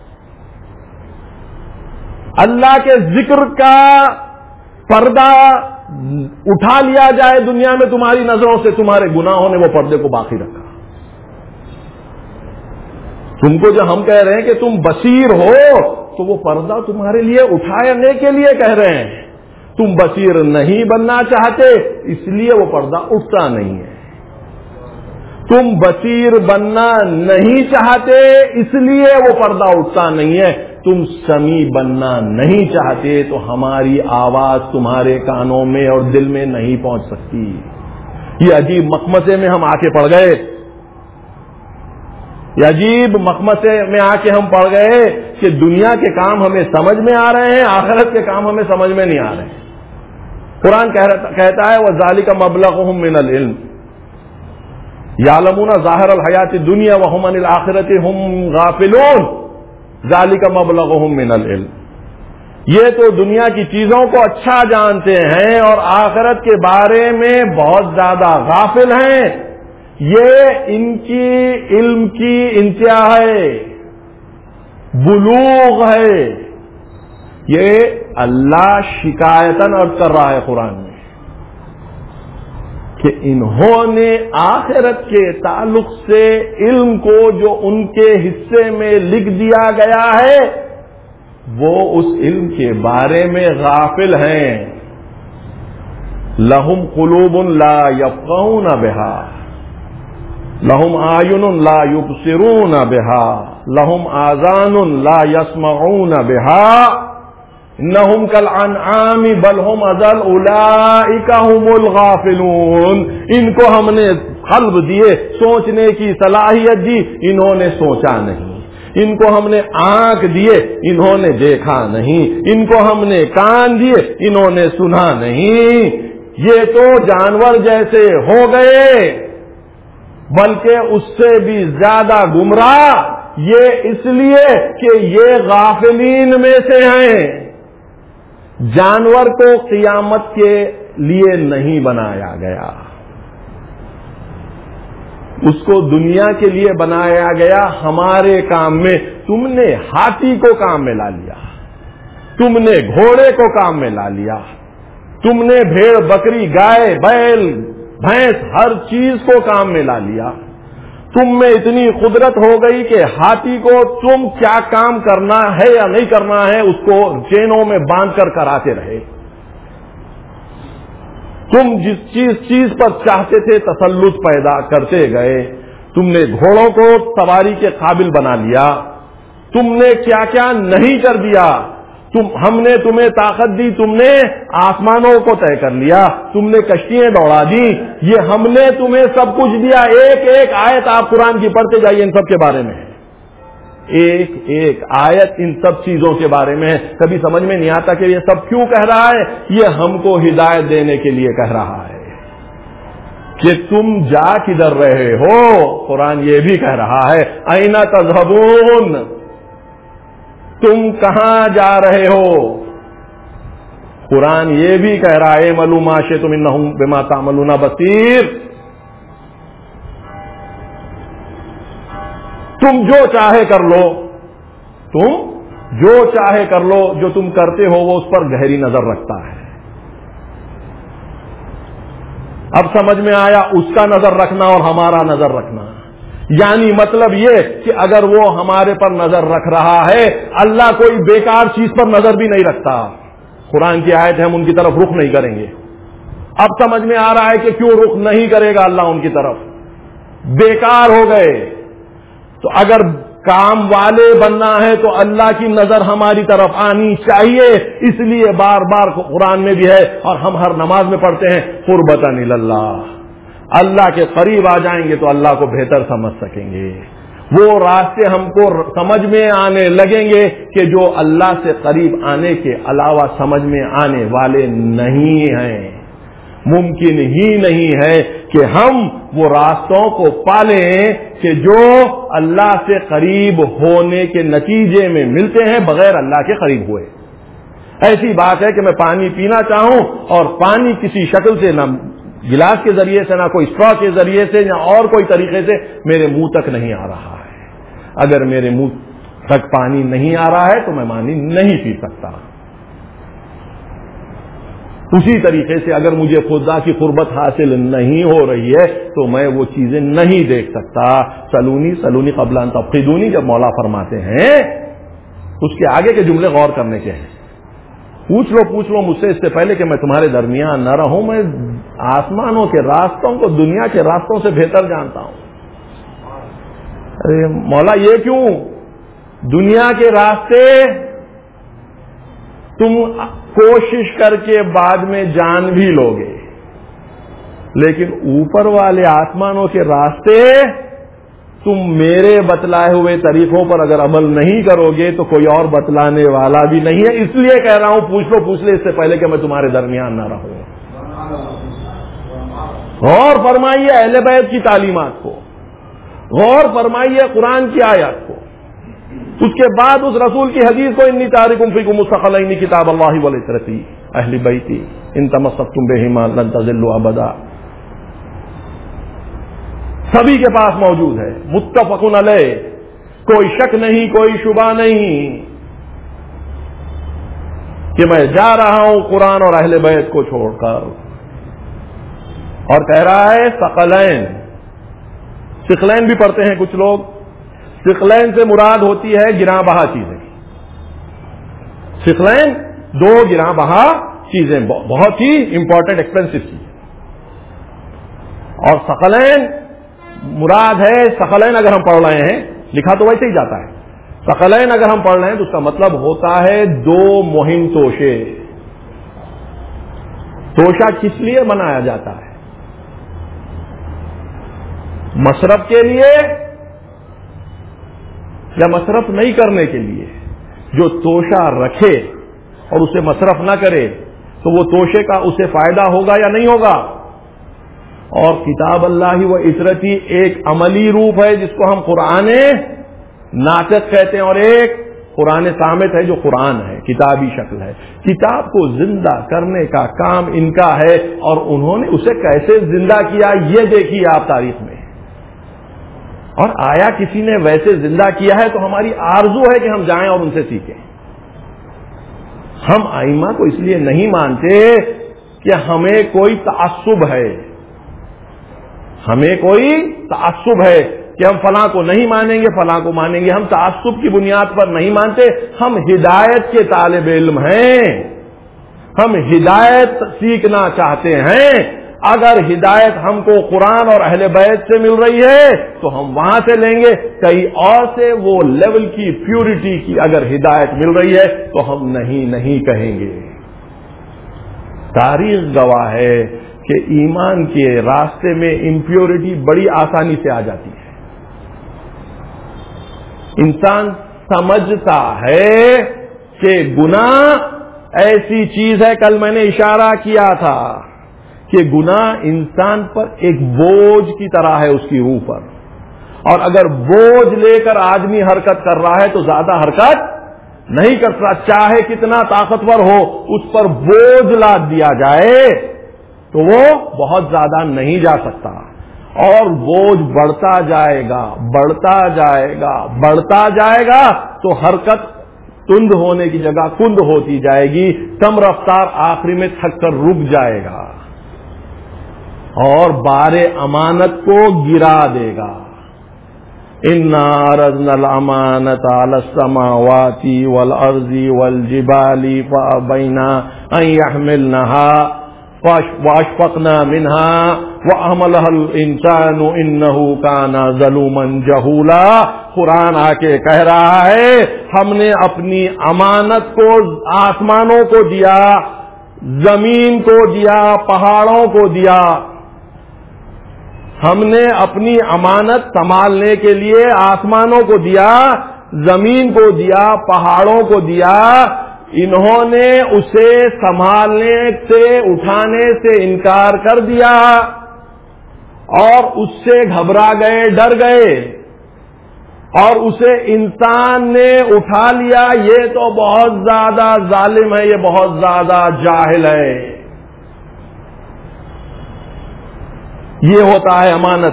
A: اللہ کے ذکر کا پردہ اٹھا لیا جائے دنیا میں تمہاری نظروں سے، تمہارے گناہوں نے وہ پردے کو باقی رکھا. تم کو جو ہم کہہ رہے ہیں کہ تم بصیر ہو، تو وہ پردہ تمہارے لیے اٹھانے کے لیے کہہ رہے ہیں. تم بصیر نہیں بننا چاہتے اس لیے وہ پردہ اٹھتا نہیں ہے. تم بصیر بننا نہیں چاہتے اس لیے وہ پردہ اٹھتا نہیں ہے. تم سمیع بننا نہیں چاہتے تو ہماری آواز تمہارے کانوں میں اور دل میں نہیں پہنچ سکتی. یہ عجیب مخمسے میں ہم آ کے پڑ گئے، یہ عجیب مخمسے میں آ کے ہم پڑ گئے کہ دنیا کے کام ہمیں سمجھ میں آ رہے ہیں، آخرت کے کام ہمیں سمجھ میں نہیں آ رہے ہیں. قرآن کہتا ہے وَذَلِكَ مَبْلَغُهُم مِّنَ الْعِلْمِ يَعْلَمُونَ ظَاهِرَ الْحَيَاةِ الدُّنْيَا وَهُمْ عَنِ الْآخِرَةِ هُمْ غَافِلُونَ. ذَلِكَ مَبْلَغُهُم مِّنَ الْعِلْمِ، یہ تو دنیا کی چیزوں کو اچھا جانتے ہیں اور آخرت کے بارے میں بہت زیادہ غافل ہیں. یہ ان کی علم کی انتہا ہے، بلوغ ہے. یہ اللہ شکایتاً عرض کر رہا ہے قرآن میں کہ انہوں نے آخرت کے تعلق سے علم کو جو ان کے حصے میں لکھ دیا گیا ہے وہ اس علم کے بارے میں غافل ہیں. لہم قلوب لا یفقہون بہا، لہم اعین لا یبصرون بہا، لہم آذان لا یسمعون بہا، انہم کالانعام بل ہم اضل اولئک هم الغافلون. ان کو ہم نے قلب دیے، سوچنے کی صلاحیت دی، انہوں نے سوچا نہیں. ان کو ہم نے آنکھ دیے انہوں نے دیکھا نہیں, ان کو ہم نے کان دیے انہوں نے سنا نہیں, یہ تو جانور جیسے ہو گئے بلکہ اس سے بھی زیادہ گمراہ, یہ اس لیے کہ یہ غافلین میں سے ہیں. جانور کو قیامت کے لیے نہیں بنایا گیا, اس کو دنیا کے لیے بنایا گیا ہمارے کام میں. تم نے ہاتھی کو کام میں لا لیا, تم نے گھوڑے کو کام میں لا لیا, تم نے بھیڑ بکری گائے بیل بھینس ہر چیز کو کام میں لا لیا. تم میں اتنی قدرت ہو گئی کہ ہاتھی کو تم کیا کام کرنا ہے یا نہیں کرنا ہے اس کو چینوں میں باندھ کر کراتے رہے. تم جس چیز چیز پر چاہتے تھے تسلط پیدا کرتے گئے. تم نے گھوڑوں کو سواری کے قابل بنا لیا, تم نے کیا کیا نہیں کر دیا. تم ہم نے تمہیں طاقت دی, تم نے آسمانوں کو طے کر لیا, تم نے کشتیاں دوڑا دی, یہ ہم نے تمہیں سب کچھ دیا. ایک ایک آیت آپ قرآن کی پڑھتے جائیے ان سب کے بارے میں, ایک ایک آیت ان سب چیزوں کے بارے میں ہے. کبھی سمجھ میں نہیں آتا کہ یہ سب کیوں کہہ رہا ہے. یہ ہم کو ہدایت دینے کے لیے کہہ رہا ہے کہ تم جا کدھر رہے ہو. قرآن یہ بھی کہہ رہا ہے اینا تذہبون, تم کہاں جا رہے ہو. قرآن یہ بھی کہہ رہا ہے اعملوا ما شئتم انہ بما تعملون بصیر, تم جو چاہے کر لو, تم جو چاہے کر لو, جو تم کرتے ہو وہ اس پر گہری نظر رکھتا ہے. اب سمجھ میں آیا اس کا نظر رکھنا اور ہمارا نظر رکھنا. یعنی مطلب یہ کہ اگر وہ ہمارے پر نظر رکھ رہا ہے, اللہ کوئی بیکار چیز پر نظر بھی نہیں رکھتا. قرآن کی آیت ہے ہم ان کی طرف رخ نہیں کریں گے. اب سمجھ میں آ رہا ہے کہ کیوں رخ نہیں کرے گا اللہ ان کی طرف, بیکار ہو گئے. تو اگر کام والے بننا ہے تو اللہ کی نظر ہماری طرف آنی چاہیے. اس لیے بار بار قرآن میں بھی ہے اور ہم ہر نماز میں پڑھتے ہیں قربتاً اللہ, اللہ کے قریب آ جائیں گے تو اللہ کو بہتر سمجھ سکیں گے. وہ راستے ہم کو سمجھ میں آنے لگیں گے کہ جو اللہ سے قریب آنے کے علاوہ سمجھ میں آنے والے نہیں ہیں. ممکن ہی نہیں ہے کہ ہم وہ راستوں کو پالیں کہ جو اللہ سے قریب ہونے کے نتیجے میں ملتے ہیں بغیر اللہ کے قریب ہوئے. ایسی بات ہے کہ میں پانی پینا چاہوں اور پانی کسی شکل سے نہ گلاس کے ذریعے سے نہ کوئی اسٹرا کے ذریعے سے یا اور کوئی طریقے سے میرے منہ تک نہیں آ رہا ہے. اگر میرے منہ تک پانی نہیں آ رہا ہے تو میں پانی نہیں پی سکتا. اسی طریقے سے اگر مجھے خدا کی قربت حاصل نہیں ہو رہی ہے تو میں وہ چیزیں نہیں دیکھ سکتا. سلونی سلونی قبل ان تفقدونی جب مولا فرماتے ہیں اس کے آگے کے جملے غور کرنے کے ہیں. پوچھ لو پوچھ لو مجھ سے اس سے پہلے کہ میں تمہارے درمیان نہ رہوں. میں آسمانوں کے راستوں کو دنیا کے راستوں سے بہتر جانتا ہوں. ارے مولا یہ کیوں؟ دنیا کے راستے تم کوشش کر کے بعد میں جان بھی لوگے, لیکن اوپر والے آسمانوں کے راستے تم میرے بتلائے ہوئے طریقوں پر اگر عمل نہیں کرو گے تو کوئی اور بتلانے والا بھی نہیں ہے. اس لیے کہہ رہا ہوں پوچھ لو پوچھ لے اس سے پہلے کہ میں تمہارے درمیان نہ رہوں. غور فرمائیے اہل بیت کی تعلیمات کو, غور فرمائیے قرآن کی آیات کو, اس کے بعد اس رسول کی حدیث کو انی تارکم فیکم مستقلین کتاب اللہ والعترتی اہل بیتی ان تمسکتم بہما لن تضلوا ابدا. سبھی کے پاس موجود ہے, متفق علیہ, کوئی شک نہیں کوئی شبہ نہیں کہ میں جا رہا ہوں قرآن اور اہل بیت کو چھوڑ کر. اور کہہ رہا ہے ثقلین, ثقلین بھی پڑھتے ہیں کچھ لوگ. ثقلین سے مراد ہوتی ہے گراں بہا چیزیں. ثقلین دو گراں بہا چیزیں, بہت ہی امپورٹنٹ ایکسپینسو چیز. اور ثقلین مراد ہے, ثقلین اگر ہم پڑھ رہے ہیں لکھا تو ویسے ہی جاتا ہے, ثقلین اگر ہم پڑھ رہے ہیں تو اس کا مطلب ہوتا ہے دو مہم توشے. توشہ کس لیے بنایا جاتا ہے؟ مشرب کے لیے یا مصرف نہیں کرنے کے لیے. جو توشہ رکھے اور اسے مصرف نہ کرے تو وہ توشے کا اسے فائدہ ہوگا یا نہیں ہوگا. اور کتاب اللہ و عطرتی ایک عملی روپ ہے جس کو ہم قرآن ناطق کہتے ہیں، اور ایک قرآن صامت ہے جو قرآن ہے، کتابی شکل ہے. کتاب کو زندہ کرنے کا کام ان کا ہے، اور انہوں نے اسے کیسے زندہ کیا یہ دیکھیے آپ تاریخ میں. اور آیا کسی نے ویسے زندہ کیا ہے تو ہماری آرزو ہے کہ ہم جائیں اور ان سے سیکھیں. ہم ائمہ کو اس لیے نہیں مانتے کہ ہمیں کوئی تعصب ہے، ہمیں کوئی تعصب ہے کہ ہم فلاں کو نہیں مانیں گے فلاں کو مانیں گے. ہم تعصب کی بنیاد پر نہیں مانتے، ہم ہدایت کے طالب علم ہیں، ہم ہدایت سیکھنا چاہتے ہیں. اگر ہدایت ہم کو قرآن اور اہل بیت سے مل رہی ہے تو ہم وہاں سے لیں گے، کئی اور سے وہ لیول کی پیورٹی کی اگر ہدایت مل رہی ہے تو ہم نہیں نہیں کہیں گے. تاریخ گواہ ہے کہ ایمان کے راستے میں امپیورٹی بڑی آسانی سے آ جاتی ہے. انسان سمجھتا ہے کہ گناہ ایسی چیز ہے، کل میں نے اشارہ کیا تھا کہ گناہ انسان پر ایک بوجھ کی طرح ہے اس کی روح پر، اور اگر بوجھ لے کر آدمی حرکت کر رہا ہے تو زیادہ حرکت نہیں کر سکتا. چاہے کتنا طاقتور ہو، اس پر بوجھ لاد دیا جائے تو وہ بہت زیادہ نہیں جا سکتا، اور بوجھ بڑھتا جائے گا بڑھتا جائے گا بڑھتا جائے گا تو حرکت تند ہونے کی جگہ کند ہوتی جائے گی، کم رفتار آخری میں تھک کر رک جائے گا اور بار امانت کو گرا دے گا. اِنَّا عَرَضْنَا الْأَمَانَةَ عَلَى السَّمَاوَاتِ وَالْأَرْضِ وَالْجِبَالِ فَأَبَيْنَ أَن يَحْمِلْنَهَا وَأَشْفَقْنَا مِنْهَا وَحَمَلَهَا الْإِنسَانُ إِنَّهُ كَانَ ظَلُومًا جَهُولًا. قرآن آ کے کہہ رہا ہے ہم نے اپنی امانت کو آسمانوں کو دیا، زمین کو دیا، پہاڑوں کو دیا. ہم نے اپنی امانت سنبھالنے کے لیے آسمانوں کو دیا، زمین کو دیا، پہاڑوں کو دیا. انہوں نے اسے سنبھالنے سے اٹھانے سے انکار کر دیا اور اس سے گھبرا گئے، ڈر گئے، اور اسے انسان نے اٹھا لیا. یہ تو بہت زیادہ ظالم ہے، یہ بہت زیادہ جاہل ہے. یہ ہوتا ہے امانت.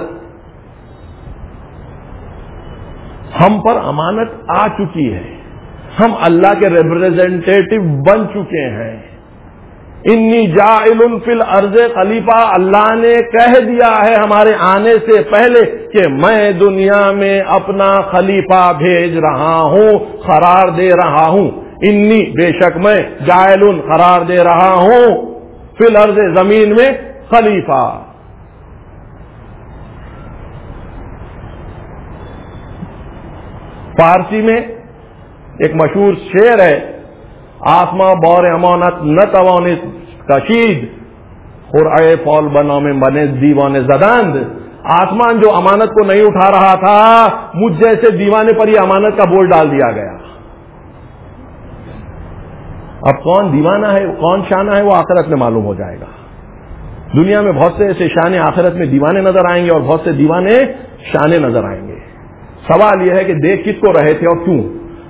A: ہم پر امانت آ چکی ہے، ہم اللہ کے ریپرزینٹیٹو بن چکے ہیں. انی جاعل فی الارض خلیفہ، اللہ نے کہہ دیا ہے ہمارے آنے سے پہلے کہ میں دنیا میں اپنا خلیفہ بھیج رہا ہوں، قرار دے رہا ہوں. انی بے شک میں جاعل قرار دے رہا ہوں فی الارض زمین میں خلیفہ. فارسی میں ایک مشہور شعر ہے، آسماں بور امانت نہ توانست کشید، خرعے فول بنو میں بنے دیوانے زدند. آسمان جو امانت کو نہیں اٹھا رہا تھا، مجھ جیسے دیوانے پر یہ امانت کا بوجھ ڈال دیا گیا. اب کون دیوانہ ہے کون شانہ ہے وہ آخرت میں معلوم ہو جائے گا. دنیا میں بہت سے ایسے شانے آخرت میں دیوانے نظر آئیں گے اور بہت سے دیوانے شانے نظر آئیں گے. سوال یہ ہے کہ دیکھ کس کو رہے تھے اور کیوں.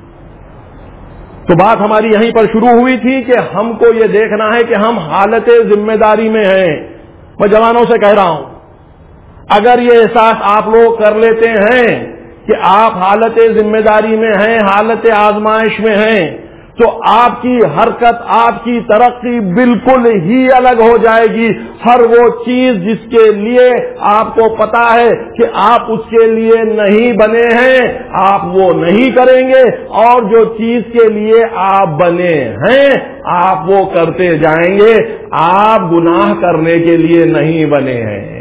A: تو بات ہماری یہیں پر شروع ہوئی تھی کہ ہم کو یہ دیکھنا ہے کہ ہم حالت ذمہ داری میں ہیں. میں جوانوں سے کہہ رہا ہوں، اگر یہ احساس آپ لوگ کر لیتے ہیں کہ آپ حالت ذمہ داری میں ہیں، حالت آزمائش میں ہیں، تو آپ کی حرکت، آپ کی ترقی بالکل ہی الگ ہو جائے گی. ہر وہ چیز جس کے لیے آپ کو پتا ہے کہ آپ اس کے لیے نہیں بنے ہیں، آپ وہ نہیں کریں گے، اور جو چیز کے لیے آپ بنے ہیں آپ وہ کرتے جائیں گے. آپ گناہ کرنے کے لیے نہیں بنے ہیں،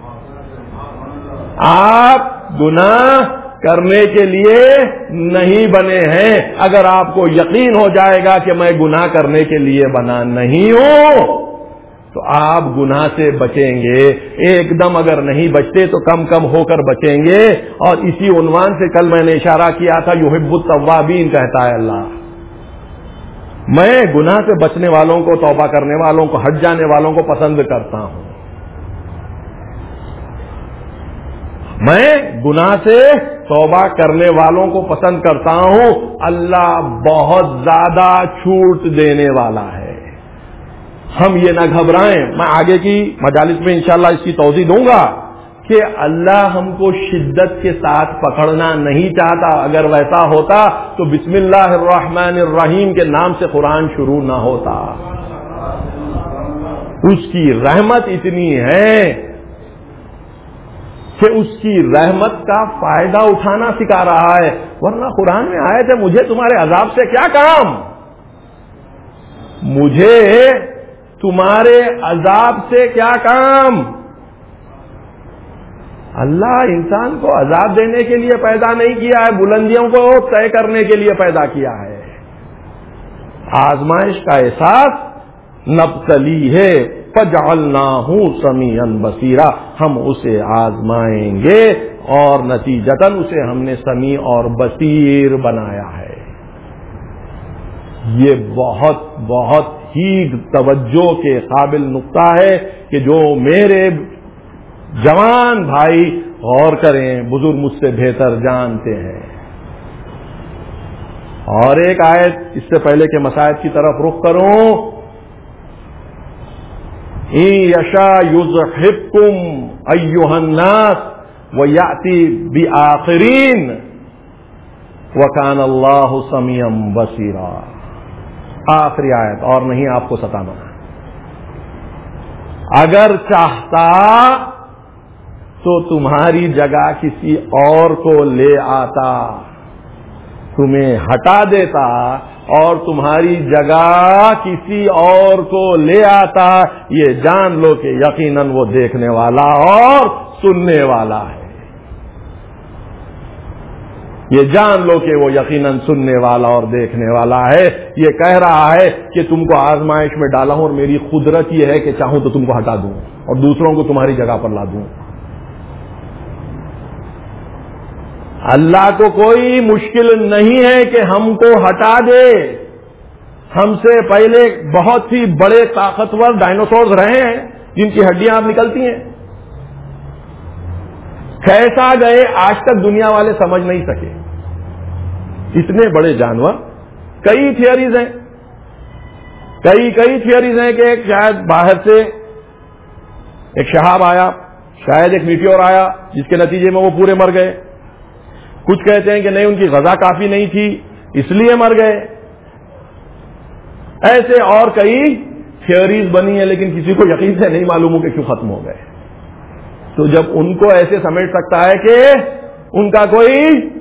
A: آپ گناہ کرنے کے لیے نہیں بنے ہیں. اگر آپ کو یقین ہو جائے گا کہ میں گناہ کرنے کے لیے بنا نہیں ہوں تو آپ گناہ سے بچیں گے. ایک دم اگر نہیں بچتے تو کم کم ہو کر بچیں گے. اور اسی عنوان سے کل میں نے اشارہ کیا تھا یحب التوابین کہتا ہے اللہ. میں گناہ سے بچنے والوں کو, توبہ کرنے والوں کو, ہٹ جانے والوں کو پسند کرتا ہوں. میں گناہ سے توبہ کرنے والوں کو پسند کرتا ہوں. اللہ بہت زیادہ چھوٹ دینے والا ہے. ہم یہ نہ گھبرائیں. میں آگے کی مجالس میں انشاءاللہ اس کی توضیح دوں گا کہ اللہ ہم کو شدت کے ساتھ پکڑنا نہیں چاہتا. اگر ویسا ہوتا تو بسم اللہ الرحمن الرحیم کے نام سے قرآن شروع نہ ہوتا. اس کی رحمت اتنی ہے کہ اس کی رحمت کا فائدہ اٹھانا سکھا رہا ہے. ورنہ قرآن میں آئے تھے مجھے تمہارے عذاب سے کیا کام, مجھے تمہارے عذاب سے کیا کام. اللہ انسان کو عذاب دینے کے لیے پیدا نہیں کیا ہے, بلندیوں کو طے کرنے کے لیے پیدا کیا ہے. آزمائش کا احساس نبتلی ہے فجعلناہ سمیعا بصیرا. ہم اسے آزمائیں گے اور نتیجتاً اسے ہم نے سمیع اور بصیر بنایا ہے. یہ بہت بہت ہی توجہ کے قابل نقطہ ہے کہ جو میرے جوان بھائی غور کریں, بزرگ مجھ سے بہتر جانتے ہیں. اور ایک آیت اس سے پہلے کے مسائل کی طرف رخ کروں. ان یشا یذہبکم ایھا الناس ویأتی بآخرین وکان اللہ سمیعا بصیرا. آخری آیت, اور نہیں آپ کو ستانا. اگر چاہتا تو تمہاری جگہ کسی اور کو لے آتا, تمہیں ہٹا دیتا اور تمہاری جگہ کسی اور کو لے آتا. یہ جان لو کہ یقیناً وہ دیکھنے والا اور سننے والا ہے. یہ جان لو کہ وہ یقیناً سننے والا اور دیکھنے والا ہے. یہ کہہ رہا ہے کہ تم کو آزمائش میں ڈالا ہوں اور میری قدرت یہ ہے کہ چاہوں تو تم کو ہٹا دوں اور دوسروں کو تمہاری جگہ پر لا دوں. اللہ کو کوئی مشکل نہیں ہے کہ ہم کو ہٹا دے. ہم سے پہلے بہت ہی بڑے طاقتور ڈائنوسورز رہے ہیں جن کی ہڈیاں اب نکلتی ہیں. کیسا گئے آج تک دنیا والے سمجھ نہیں سکے. اتنے بڑے جانور. کئی تھیوریز ہیں, کئی کئی تھیوریز ہیں کہ ایک شاید باہر سے ایک شہاب آیا, شاید ایک میٹیور آیا جس کے نتیجے میں وہ پورے مر گئے. کچھ کہتے ہیں کہ نہیں, ان کی غذا کافی نہیں تھی اس لیے مر گئے. ایسے اور کئی تھیوریز بنی ہیں لیکن کسی کو یقین سے نہیں معلوم ہو کہ کیوں ختم ہو گئے. تو جب ان کو ایسے سمجھ سکتا ہے کہ ان کا کوئی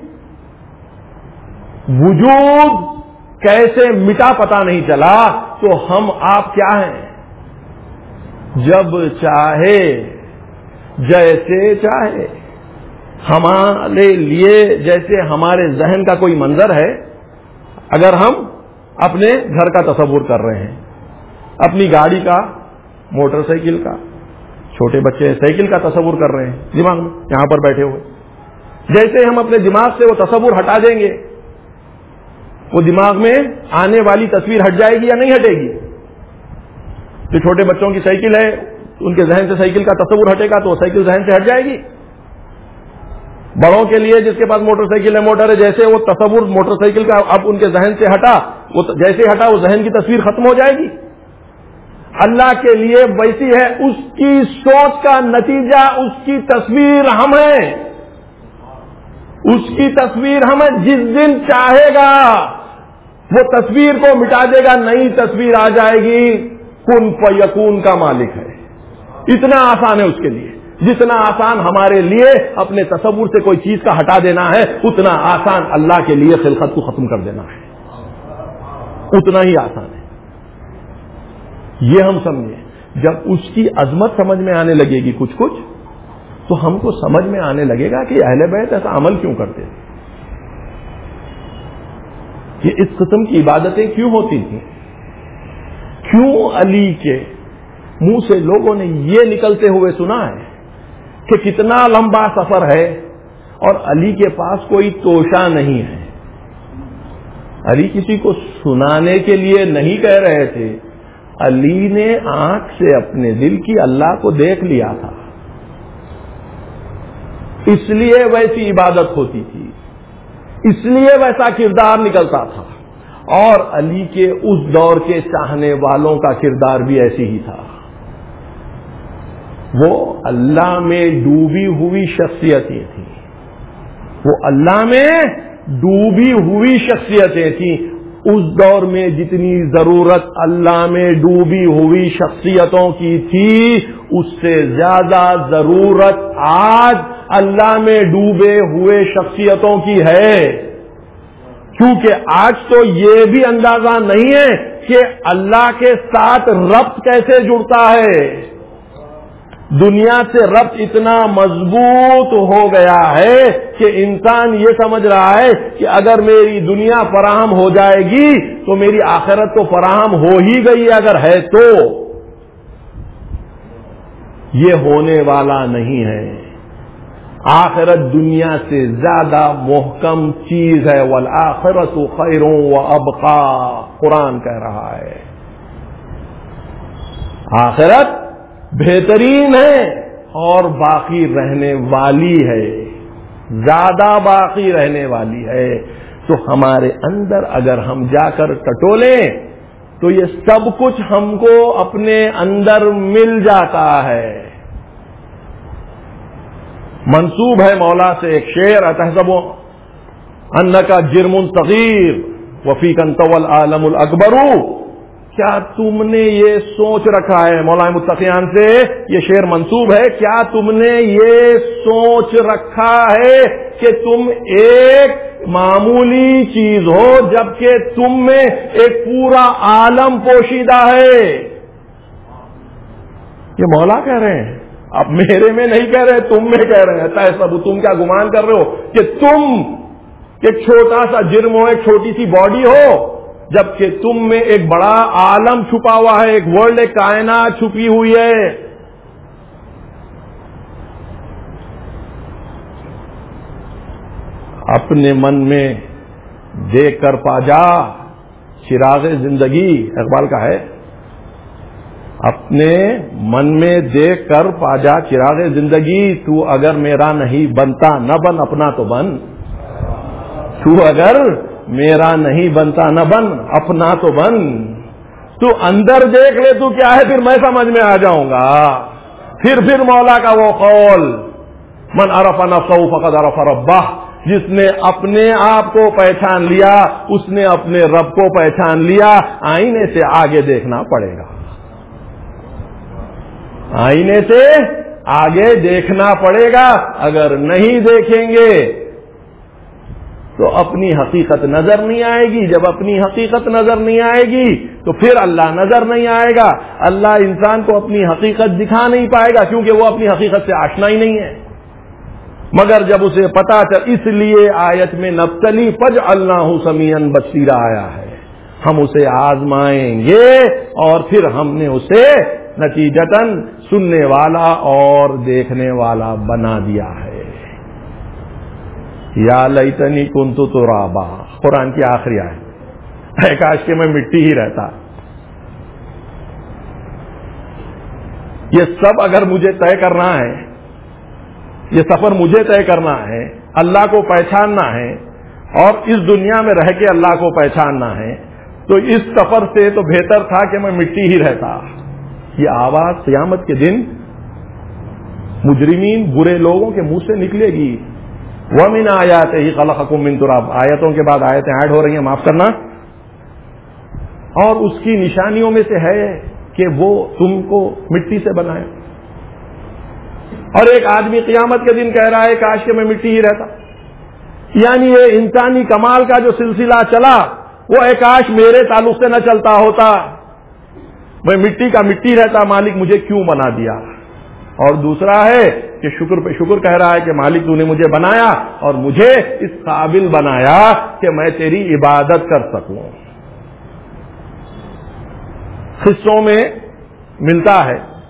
A: وجود کیسے مٹا پتا نہیں چلا, تو ہم آپ کیا ہیں, جب چاہے جیسے چاہے. ہمارے لیے جیسے ہمارے ذہن کا کوئی منظر ہے, اگر ہم اپنے گھر کا تصور کر رہے ہیں, اپنی گاڑی کا, موٹر سائیکل کا, چھوٹے بچے سائیکل کا تصور کر رہے ہیں دماغ میں یہاں پر بیٹھے ہوئے, جیسے ہم اپنے دماغ سے وہ تصور ہٹا دیں گے وہ دماغ میں آنے والی تصویر ہٹ جائے گی یا نہیں ہٹے گی. جو چھوٹے بچوں کی سائیکل ہے ان کے ذہن سے سائیکل کا تصور ہٹے گا تو وہ سائیکل ذہن سے ہٹ جائے گی. بڑوں کے لیے جس کے پاس موٹر سائیکل ہے, موٹر ہے, جیسے وہ تصور موٹر سائیکل کا اب ان کے ذہن سے ہٹا, وہ جیسے ہٹا وہ ذہن کی تصویر ختم ہو جائے گی. اللہ کے لیے ویسی ہے, اس کی سوچ کا نتیجہ اس کی تصویر ہم ہیں, اس کی تصویر ہم ہیں. جس دن چاہے گا وہ تصویر کو مٹا دے گا, نئی تصویر آ جائے گی. کن فیکون کا مالک ہے. اتنا آسان ہے اس کے لیے. جتنا آسان ہمارے لیے اپنے تصور سے کوئی چیز کا ہٹا دینا ہے, اتنا آسان اللہ کے لیے خلقت کو ختم کر دینا ہے. اتنا ہی آسان ہے. یہ ہم سمجھیں. جب اس کی عظمت سمجھ میں آنے لگے گی کچھ کچھ, تو ہم کو سمجھ میں آنے لگے گا کہ اہل بیت ایسا عمل کیوں کرتے تھے, یہ اس قسم کی عبادتیں کیوں ہوتی تھیں, کیوں علی کے منہ سے لوگوں نے یہ نکلتے ہوئے سنا ہے کہ کتنا لمبا سفر ہے اور علی کے پاس کوئی توشہ نہیں ہے. علی کسی کو سنانے کے لیے نہیں کہہ رہے تھے, علی نے آنکھ سے اپنے دل کی اللہ کو دیکھ لیا تھا, اس لیے ویسی عبادت ہوتی تھی, اس لیے ویسا کردار نکلتا تھا. اور علی کے اس دور کے چاہنے والوں کا کردار بھی ایسی ہی تھا. وہ اللہ میں ڈوبی ہوئی شخصیتیں تھیں, وہ اللہ میں ڈوبی ہوئی شخصیتیں تھیں. اس دور میں جتنی ضرورت اللہ میں ڈوبی ہوئی شخصیتوں کی تھی, اس سے زیادہ ضرورت آج اللہ میں ڈوبے ہوئے شخصیتوں کی ہے. کیونکہ آج تو یہ بھی اندازہ نہیں ہے کہ اللہ کے ساتھ ربط کیسے جڑتا ہے. دنیا سے ربط اتنا مضبوط ہو گیا ہے کہ انسان یہ سمجھ رہا ہے کہ اگر میری دنیا فراہم ہو جائے گی تو میری آخرت تو فراہم ہو ہی گئی اگر ہے تو. یہ ہونے والا نہیں ہے. آخرت دنیا سے زیادہ محکم چیز ہے. والآخرت خیر وابقا, قرآن کہہ رہا ہے. آخرت بہترین ہے اور باقی رہنے والی ہے, زیادہ باقی رہنے والی ہے. تو ہمارے اندر اگر ہم جا کر ٹٹولیں تو یہ سب کچھ ہم کو اپنے اندر مل جاتا ہے. منسوب ہے مولا سے ایک شعر, اتحسب انکا جرم صغیر وفیک انت والعالم الاکبر. کیا تم نے یہ سوچ رکھا ہے, مولا متقیان سے یہ شعر منسوب ہے, کیا تم نے یہ سوچ رکھا ہے کہ تم ایک معمولی چیز ہو جبکہ تم میں ایک پورا عالم پوشیدہ ہے. یہ مولا کہہ رہے ہیں, اب میرے میں نہیں کہہ رہے, تم میں کہہ رہے ہیں. سب تم کیا گمان کر رہے ہو کہ تم ایک چھوٹا سا جرم ہو, ایک چھوٹی سی باڈی ہو, جبکہ تم میں ایک بڑا عالم چھپا ہوا ہے, ایک ورلڈ, ایک کائنات چھپی ہوئی ہے. اپنے من میں دیکھ کر پا جا چراغ زندگی, اقبال کا ہے. اپنے من میں دیکھ کر پا جا چراغ زندگی, تو اگر میرا نہیں بنتا نہ بن, اپنا تو بن. تو اگر میرا نہیں بنتا نہ بن, اپنا تو بن. تو اندر دیکھ لے تو کیا ہے, پھر میں سمجھ میں آ جاؤں گا. پھر پھر مولا کا وہ قول, من عرف نفسہ فقد عرف ربہ, جس نے اپنے آپ کو پہچان لیا اس نے اپنے رب کو پہچان لیا. آئینے سے آگے دیکھنا پڑے گا, آئینے سے آگے دیکھنا پڑے گا. اگر نہیں دیکھیں گے تو اپنی حقیقت نظر نہیں آئے گی. جب اپنی حقیقت نظر نہیں آئے گی تو پھر اللہ نظر نہیں آئے گا. اللہ انسان کو اپنی حقیقت دکھا نہیں پائے گا کیونکہ وہ اپنی حقیقت سے آشنا ہی نہیں ہے. مگر جب اسے پتا چل, اس لیے آیت میں نبتلی فجعلناہ سمیعا بصیرا آیا ہے, ہم اسے آزمائیں گے اور پھر ہم نے اسے نتیجتاً سننے والا اور دیکھنے والا بنا دیا ہے. یا لیتنی کنت ترابا, قرآن کی آخری آیت, اے کاش کہ میں مٹی ہی رہتا. یہ سب اگر مجھے طے کرنا ہے, یہ سفر مجھے طے کرنا ہے, اللہ کو پہچاننا ہے اور اس دنیا میں رہ کے اللہ کو پہچاننا ہے, تو اس سفر سے تو بہتر تھا کہ میں مٹی ہی رہتا. یہ آواز قیامت کے دن مجرمین, برے لوگوں کے منہ سے نکلے گی. وَمِنْ آیَاتِهِ خَلَقَكُم مِّن تُرَابٍ, آیتوں کے بعد آیتیں ایڈ ہو رہی ہیں, معاف کرنا. اور اس کی نشانیوں میں سے ہے کہ وہ تم کو مٹی سے بنائے. اور ایک آدمی قیامت کے دن کہہ رہا ہے کاش کہ میں مٹی ہی رہتا. یعنی یہ انسانی کمال کا جو سلسلہ چلا وہ اے کاش میرے تعلق سے نہ چلتا ہوتا, میں مٹی کا مٹی رہتا, مالک مجھے کیوں بنا دیا. اور دوسرا ہے کہ شکر پہ شکر کہہ رہا ہے کہ مالک تو نے مجھے بنایا اور مجھے اس قابل بنایا کہ میں تیری عبادت کر سکوں. حصوں میں ملتا ہے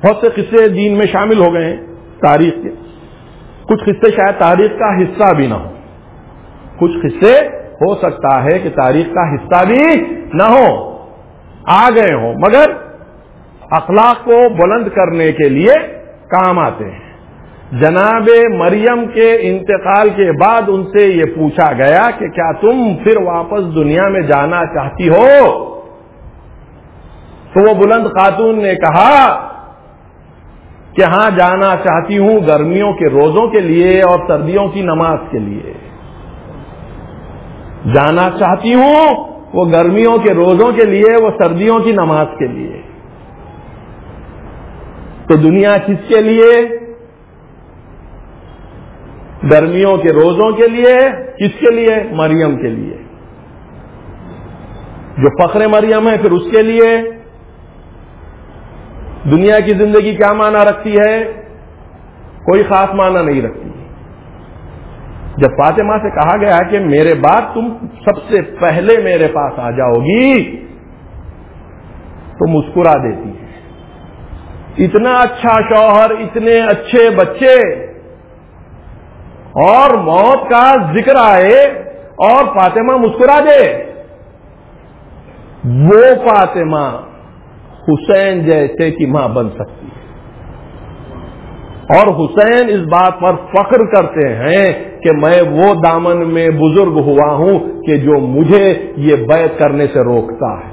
A: بہت سے قصے دین میں شامل ہو گئے ہیں تاریخ کے. کچھ قصے شاید تاریخ کا حصہ بھی نہ ہو, کچھ قصے ہو سکتا ہے کہ تاریخ کا حصہ بھی نہ ہو, آ گئے ہوں, مگر اخلاق کو بلند کرنے کے لیے کام آتے ہیں. جناب مریم کے انتقال کے بعد ان سے یہ پوچھا گیا کہ کیا تم پھر واپس دنیا میں جانا چاہتی ہو؟ تو وہ بلند خاتون نے کہا کہ ہاں جانا چاہتی ہوں, گرمیوں کے روزوں کے لیے اور سردیوں کی نماز کے لیے جانا چاہتی ہوں, وہ گرمیوں کے روزوں کے لیے, وہ سردیوں کی نماز کے لیے. تو دنیا کس کے لیے؟ گرمیوں کے روزوں کے لیے. کس کے لیے؟ مریم کے لیے. جو فخر مریم ہے پھر اس کے لیے. دنیا کی زندگی کیا معنی رکھتی ہے؟ کوئی خاص معنی نہیں رکھتی. جب فاطمہ سے کہا گیا کہ میرے بعد تم سب سے پہلے میرے پاس آ جاؤ گی, تو مسکرا دیتی ہے. اتنا اچھا شوہر, اتنے اچھے بچے, اور موت کا ذکر آئے اور فاطمہ مسکرا دے. وہ فاطمہ حسین جیسے کی ماں بن سکتی ہے, اور حسین اس بات پر فخر کرتے ہیں کہ میں وہ دامن میں بزرگ ہوا ہوں کہ جو مجھے یہ بیعت کرنے سے روکتا ہے.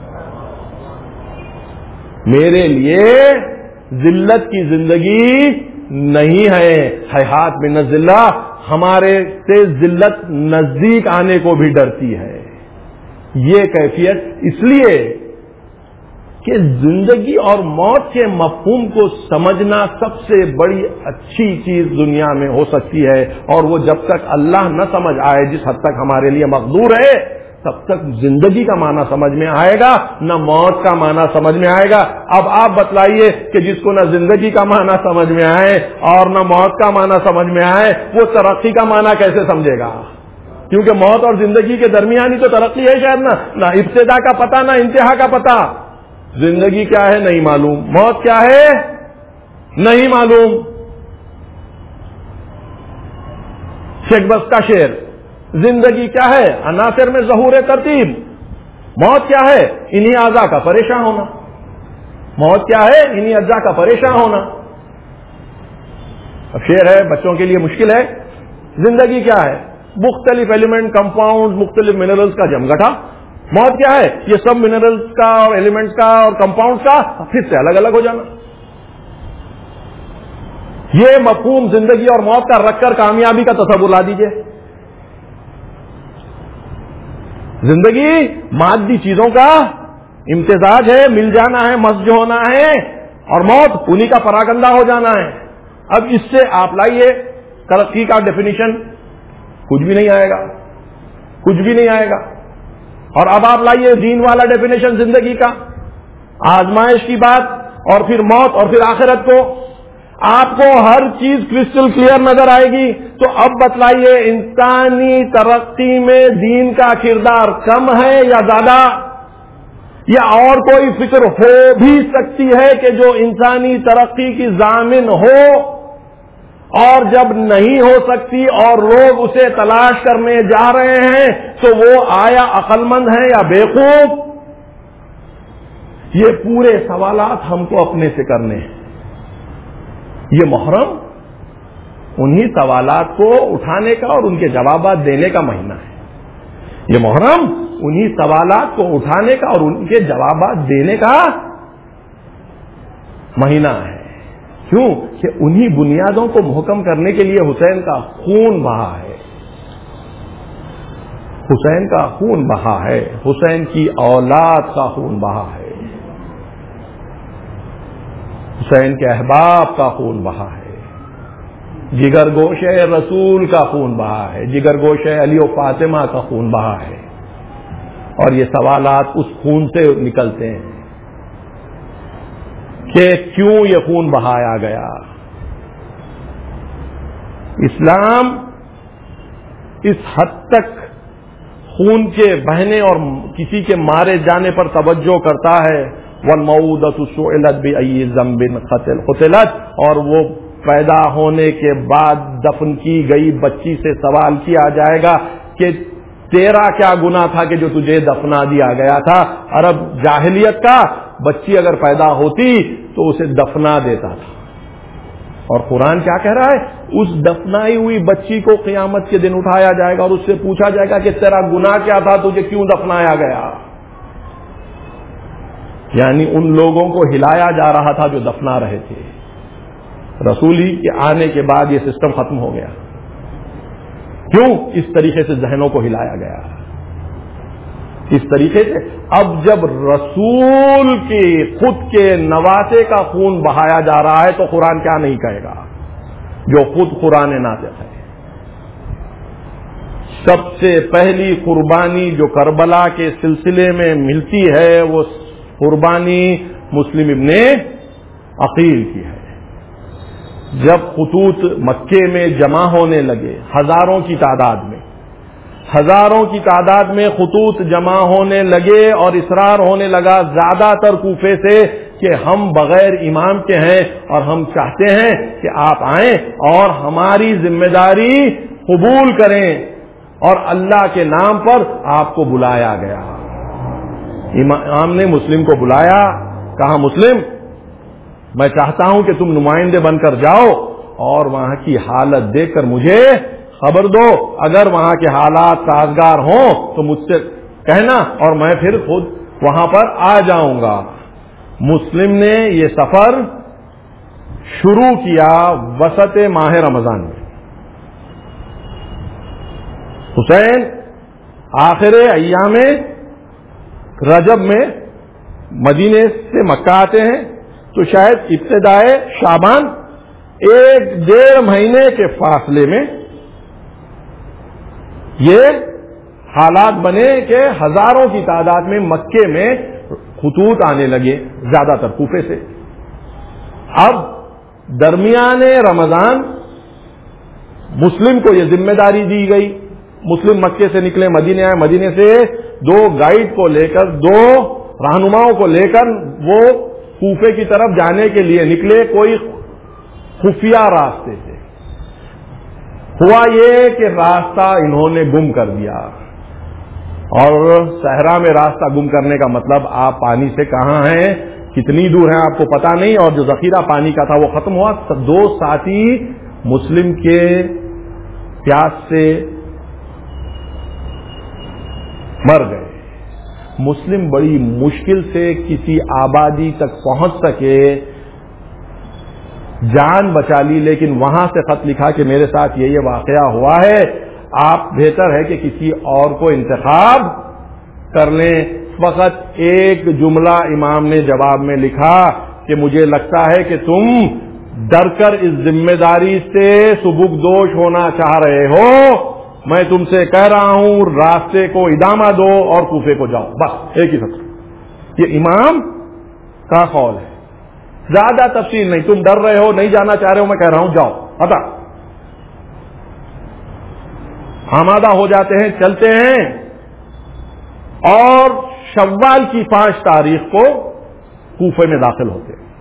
A: میرے لیے ذلت کی زندگی نہیں ہے. حیات من الذلہ, ہمارے سے ذلت نزدیک آنے کو بھی ڈرتی ہے. یہ کیفیت اس لیے کہ زندگی اور موت کے مفہوم کو سمجھنا سب سے بڑی اچھی چیز دنیا میں ہو سکتی ہے, اور وہ جب تک اللہ نہ سمجھ آئے جس حد تک ہمارے لیے مقدور ہے, تب تک زندگی کا معنی سمجھ میں آئے گا, نہ موت کا معنی سمجھ میں آئے گا. اب آپ بتلائیے کہ جس کو نہ زندگی کا معنی سمجھ میں آئے اور نہ موت کا معنی سمجھ میں آئے, وہ ترقی کا معنی کیسے سمجھے گا؟ کیونکہ موت اور زندگی کے درمیان ہی تو ترقی ہے شاید. نہ نہ ابتدا کا پتہ, نہ انتہا کا پتہ. زندگی کیا ہے نہیں معلوم, موت کیا ہے نہیں معلوم. شیکسپیئر کا شعر, زندگی کیا ہے عناصر میں ظہور ترتیب, موت کیا ہے انہی اعضاء کا پریشان ہونا. موت کیا ہے انہی اعضاء کا پریشان ہونا. اب شعر ہے, بچوں کے لیے مشکل ہے. زندگی کیا ہے؟ مختلف ایلیمنٹ, کمپاؤنڈ, مختلف منرلز کا جمگٹھا. موت کیا ہے؟ یہ سب منرلز کا اور ایلیمنٹس کا اور کمپاؤنڈ کا پھر سے الگ الگ ہو جانا. یہ مفہوم زندگی اور موت کا رکھ کر کامیابی کا تصور لا دیجئے. زندگی مادی چیزوں کا امتزاج ہے, مل جانا ہے, مزج ہونا ہے, اور موت انہی کا پراگندہ ہو جانا ہے. اب اس سے آپ لائیے ترقی کا ڈیفینیشن, کچھ بھی نہیں آئے گا, کچھ بھی نہیں آئے گا. اور اب آپ لائیے دین والا ڈیفینیشن زندگی کا, آزمائش کی بات, اور پھر موت, اور پھر آخرت کو. آپ کو ہر چیز کرسٹل کلیئر نظر آئے گی. تو اب بتلائیے انسانی ترقی میں دین کا کردار کم ہے یا زیادہ, یا اور کوئی فکر ہو بھی سکتی ہے کہ جو انسانی ترقی کی ضامن ہو, اور جب نہیں ہو سکتی اور لوگ اسے تلاش کرنے جا رہے ہیں, تو وہ آیا عقل مند ہے یا بیوقوف؟ یہ پورے سوالات ہم کو اپنے سے کرنے ہیں. یہ محرم انہی سوالات کو اٹھانے کا اور ان کے جوابات دینے کا مہینہ ہے. یہ محرم انہی سوالات کو اٹھانے کا اور ان کے جوابات دینے کا مہینہ ہے. کیوں کہ انہی بنیادوں کو محکم کرنے کے لیے حسین کا خون بہا ہے. حسین کا خون بہا ہے, حسین کی اولاد کا خون بہا ہے, حسین کے احباب کا خون بہا ہے, جگر گوش رسول کا خون بہا ہے, جگر گوش علی و فاطمہ کا خون بہا ہے. اور یہ سوالات اس خون سے نکلتے ہیں کہ کیوں یہ خون بہایا گیا. اسلام اس حد تک خون کے بہنے اور کسی کے مارے جانے پر توجہ کرتا ہے, والموءودۃ سئلت بأی ذنب قتل قتلت، اور وہ پیدا ہونے کے بعد دفن کی گئی بچی سے سوال کیا جائے گا کہ تیرا کیا گناہ تھا کہ جو تجھے دفنا دیا گیا تھا۔ عرب جاہلیت کا بچی اگر پیدا ہوتی تو اسے دفنا دیتا تھا، اور قرآن کیا کہہ رہا ہے؟ اس دفنائی ہوئی بچی کو قیامت کے دن اٹھایا جائے گا اور اس سے پوچھا جائے گا کہ تیرا گناہ کیا تھا، تجھے کیوں دفنایا گیا؟ یعنی ان لوگوں کو ہلایا جا رہا تھا جو دفنا رہے تھے۔ رسولی کے آنے کے بعد یہ سسٹم ختم ہو گیا۔ کیوں؟ اس طریقے سے ذہنوں کو ہلایا گیا، اس طریقے سے۔ اب جب رسول کے خود کے نواسے کا خون بہایا جا رہا ہے تو قرآن کیا نہیں کہے گا، جو خود قرآن ناطق ہے۔ سب سے پہلی قربانی جو کربلا کے سلسلے میں ملتی ہے وہ قربانی مسلم ابن عقیل کی ہے۔ جب خطوط مکے میں جمع ہونے لگے ہزاروں کی تعداد میں ہزاروں کی تعداد میں خطوط جمع ہونے لگے اور اصرار ہونے لگا زیادہ تر کوفے سے کہ ہم بغیر امام کے ہیں اور ہم چاہتے ہیں کہ آپ آئیں اور ہماری ذمہ داری قبول کریں، اور اللہ کے نام پر آپ کو بلایا گیا۔ امام نے مسلم کو بلایا، کہا مسلم میں چاہتا ہوں کہ تم نمائندے بن کر جاؤ اور وہاں کی حالت دیکھ کر مجھے خبر دو، اگر وہاں کے حالات سازگار ہوں تو مجھ سے کہنا اور میں پھر خود وہاں پر آ جاؤں گا۔ مسلم نے یہ سفر شروع کیا وسط ماہ رمضان میں۔ حسین آخر ایام رجب میں مدینے سے مکہ آتے ہیں تو شاید ابتدائے شعبان ایک ڈیڑھ مہینے کے فاصلے میں یہ حالات بنے کہ ہزاروں کی تعداد میں مکے میں خطوط آنے لگے، زیادہ تر کوفے سے۔ اب درمیان رمضان مسلم کو یہ ذمہ داری دی گئی، مسلم مکے سے نکلے مدینے آئے، مدینے سے دو گائیڈ کو لے کر دو رہنماؤں کو لے کر وہ کوفے کی طرف جانے کے لیے نکلے، کوئی خفیہ راستے سے۔ ہوا یہ کہ راستہ انہوں نے گم کر دیا، اور صحرا میں راستہ گم کرنے کا مطلب آپ پانی سے کہاں ہیں، کتنی دور ہیں آپ کو پتا نہیں، اور جو ذخیرہ پانی کا تھا وہ ختم ہوا۔ دو ساتھی مسلم کے پیاس سے مر گئے۔ مسلم بڑی مشکل سے کسی آبادی تک پہنچ سکے، جان بچا لی، لیکن وہاں سے خط لکھا کہ میرے ساتھ یہ یہ واقعہ ہوا ہے، آپ بہتر ہے کہ کسی اور کو انتخاب کر لیں۔ فقط ایک جملہ امام نے جواب میں لکھا کہ مجھے لگتا ہے کہ تم ڈر کر اس ذمہ داری سے سبکدوش ہونا چاہ رہے ہو، میں تم سے کہہ رہا ہوں راستے کو ادامہ دو اور کوفے کو جاؤ، بس ایک ہی سطر۔ یہ امام کا قول ہے، زیادہ تفصیل نہیں۔ تم ڈر رہے ہو، نہیں جانا چاہ رہے ہو، میں کہہ رہا ہوں جاؤ، پتا آمادہ ہو جاتے ہیں، چلتے ہیں، اور شوال کی پانچ تاریخ کو کوفے میں داخل ہوتے ہیں،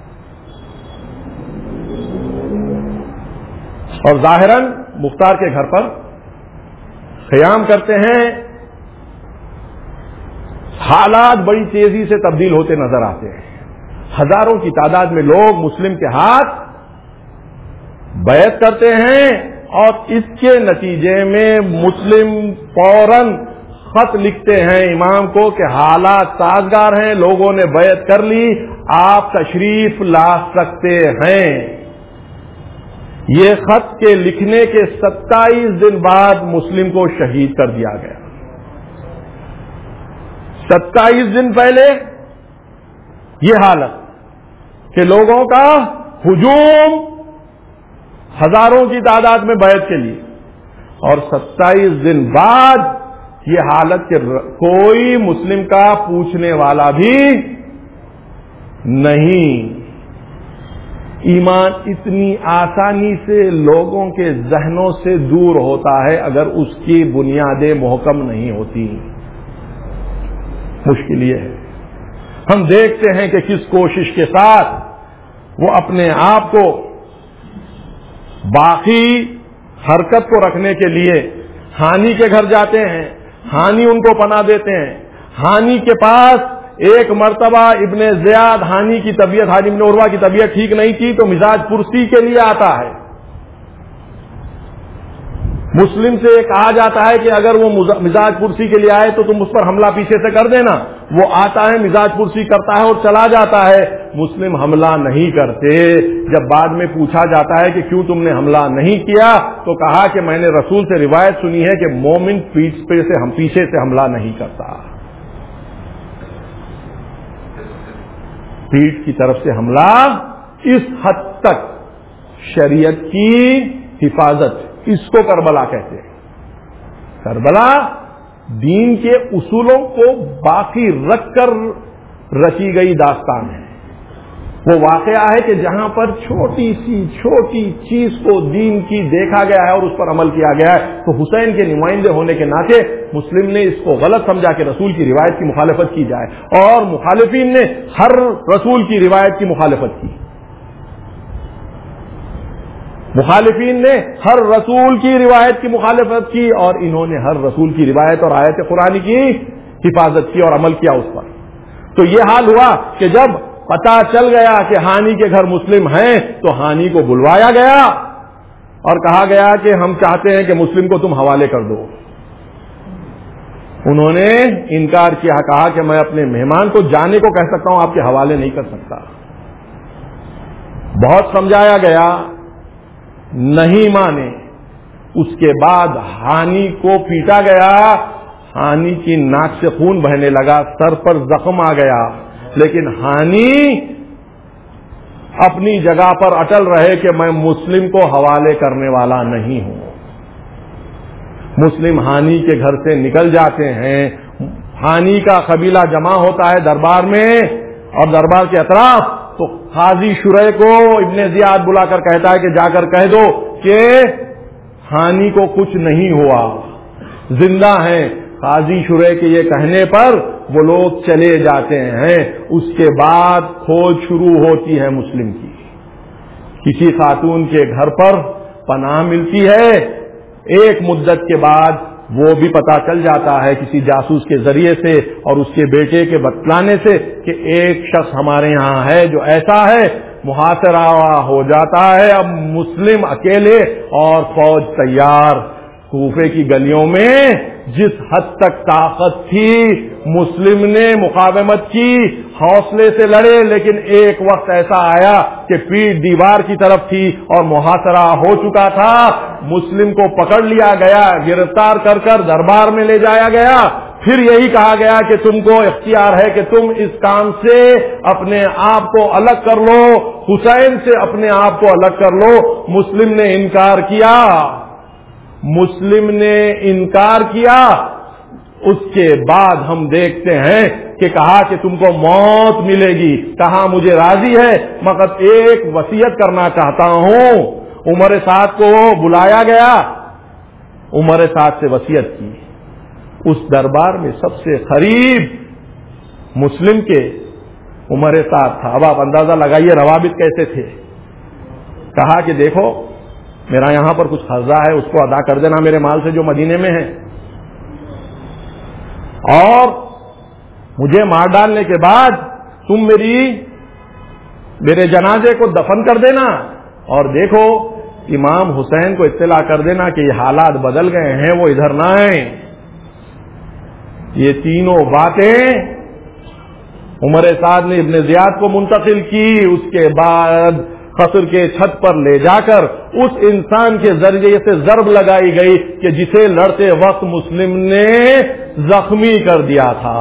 A: اور ظاہراً مختار کے گھر پر قیام کرتے ہیں۔ حالات بڑی تیزی سے تبدیل ہوتے نظر آتے ہیں، ہزاروں کی تعداد میں لوگ مسلم کے ہاتھ بیعت کرتے ہیں، اور اس کے نتیجے میں مسلم فوراً خط لکھتے ہیں امام کو کہ حالات سازگار ہیں، لوگوں نے بیعت کر لی، آپ تشریف لا سکتے ہیں۔ یہ خط کے لکھنے کے ستائیس دن بعد مسلم کو شہید کر دیا گیا۔ ستائیس دن پہلے یہ حالت کہ لوگوں کا ہجوم ہزاروں کی تعداد میں بیعت کے لیے، اور ستائیس دن بعد یہ حالت کہ کوئی مسلم کا پوچھنے والا بھی نہیں۔ ایمان اتنی آسانی سے لوگوں کے ذہنوں سے دور ہوتا ہے اگر اس کی بنیادیں محکم نہیں ہوتی۔ مشکل یہ ہے ہم دیکھتے ہیں کہ کس کوشش کے ساتھ وہ اپنے آپ کو باقی حرکت کو رکھنے کے لیے ہانی کے گھر جاتے ہیں. ہانی ان کو پناہ دیتے ہیں. ہانی کے پاس ایک مرتبہ ابن زیاد، ہانی کی طبیعت، حاجی ابن عروہ کی طبیعت ٹھیک نہیں تھی تو مزاج پرسی کے لیے آتا ہے. مسلم سے کہا جاتا ہے کہ اگر وہ مزاج پرسی کے لیے آئے تو تم اس پر حملہ پیچھے سے کر دینا. وہ آتا ہے، مزاج پرسی کرتا ہے اور چلا جاتا ہے. مسلم حملہ نہیں کرتے. جب بعد میں پوچھا جاتا ہے کہ کیوں تم نے حملہ نہیں کیا تو کہا کہ میں نے رسول سے روایت سنی ہے کہ مومن پیٹھ پہ سے ہم پیچھے سے حملہ نہیں کرتا. پیٹھ کی طرف سے حملہ اس حد تک شریعت کی حفاظت، اس کو کربلا کہتے ہیں. کربلا دین کے اصولوں کو باقی رکھ کر رچی گئی داستان ہے. وہ واقعہ ہے کہ جہاں پر چھوٹی سی چھوٹی چیز کو دین کی دیکھا گیا ہے اور اس پر عمل کیا گیا ہے. تو حسین کے نمائندے ہونے کے ناطے مسلم نے اس کو غلط سمجھا کہ رسول کی روایت کی مخالفت کی جائے، اور مخالفین نے ہر رسول کی روایت کی مخالفت کی. مخالفین نے ہر رسول کی روایت کی مخالفت کی اور انہوں نے ہر رسول کی روایت اور آیت قرآن کی حفاظت کی اور عمل کیا اس پر. تو یہ حال ہوا کہ جب پتا چل گیا کہ ہانی کے گھر مسلم ہیں تو ہانی کو بلوایا گیا اور کہا گیا کہ ہم چاہتے ہیں کہ مسلم کو تم حوالے کر دو. انہوں نے انکار کیا، کہا کہ میں اپنے مہمان کو جانے کو کہہ سکتا ہوں، آپ کے حوالے نہیں کر سکتا. بہت سمجھایا گیا، نہیں مانے. اس کے بعد ہانی کو پیٹا گیا. ہانی کی ناک سے خون بہنے لگا، سر پر زخم آ گیا، لیکن ہانی اپنی جگہ پر اٹل رہے کہ میں مسلم کو حوالے کرنے والا نہیں ہوں. مسلم ہانی کے گھر سے نکل جاتے ہیں. ہانی کا قبیلہ جمع ہوتا ہے دربار میں، اور دربار کے اطراف تو قاضی شرح کو ابن زیاد بلا کر کہتا ہے کہ جا کر کہہ دو کہ ہانی کو کچھ نہیں ہوا، زندہ ہیں. قاضی شرح کے یہ کہنے پر وہ لوگ چلے جاتے ہیں. اس کے بعد کھوج شروع ہوتی ہے مسلم کی. کسی خاتون کے گھر پر پناہ ملتی ہے. ایک مدت کے بعد وہ بھی پتا چل جاتا ہے کسی جاسوس کے ذریعے سے اور اس کے بیٹے کے بتلانے سے کہ ایک شخص ہمارے یہاں ہے جو ایسا ہے. محاصرہ ہو جاتا ہے. اب مسلم اکیلے اور فوج تیار. کوفے کی گلیوں میں جس حد تک طاقت تھی مسلم نے مقاومت کی، حوصلے سے لڑے، لیکن ایک وقت ایسا آیا کہ پیٹھ دیوار کی طرف تھی اور محاصرہ ہو چکا تھا. مسلم کو پکڑ لیا گیا، گرفتار کر کر دربار میں لے جایا گیا. پھر یہی کہا گیا کہ تم کو اختیار ہے کہ تم اس کام سے اپنے آپ کو الگ کر لو، حسین سے اپنے آپ کو الگ کر لو. مسلم نے انکار کیا. مسلم نے انکار کیا. اس کے بعد ہم دیکھتے ہیں کہ کہا کہ تم کو موت ملے گی. کہا مجھے راضی ہے، مگر ایک وصیت کرنا چاہتا ہوں. عمر سعد کو بلایا گیا، عمر سعد سے وصیت کی. اس دربار میں سب سے قریب مسلم کے عمر سعد تھا. اب آپ اندازہ لگائیے روابط کیسے تھے. کہا کہ دیکھو میرا یہاں پر کچھ قرضہ ہے، اس کو ادا کر دینا میرے مال سے جو مدینے میں ہے، اور مجھے مار ڈالنے کے بعد تم میری میرے جنازے کو دفن کر دینا، اور دیکھو امام حسین کو اطلاع کر دینا کہ یہ حالات بدل گئے ہیں، وہ ادھر نہ آئیں. یہ تینوں باتیں عمر سعد نے ابن زیاد کو منتقل کی. اس کے بعد قصر کے چھت پر لے جا کر اس انسان کے ذریعے سے ضرب لگائی گئی کہ جسے لڑتے وقت مسلم نے زخمی کر دیا تھا.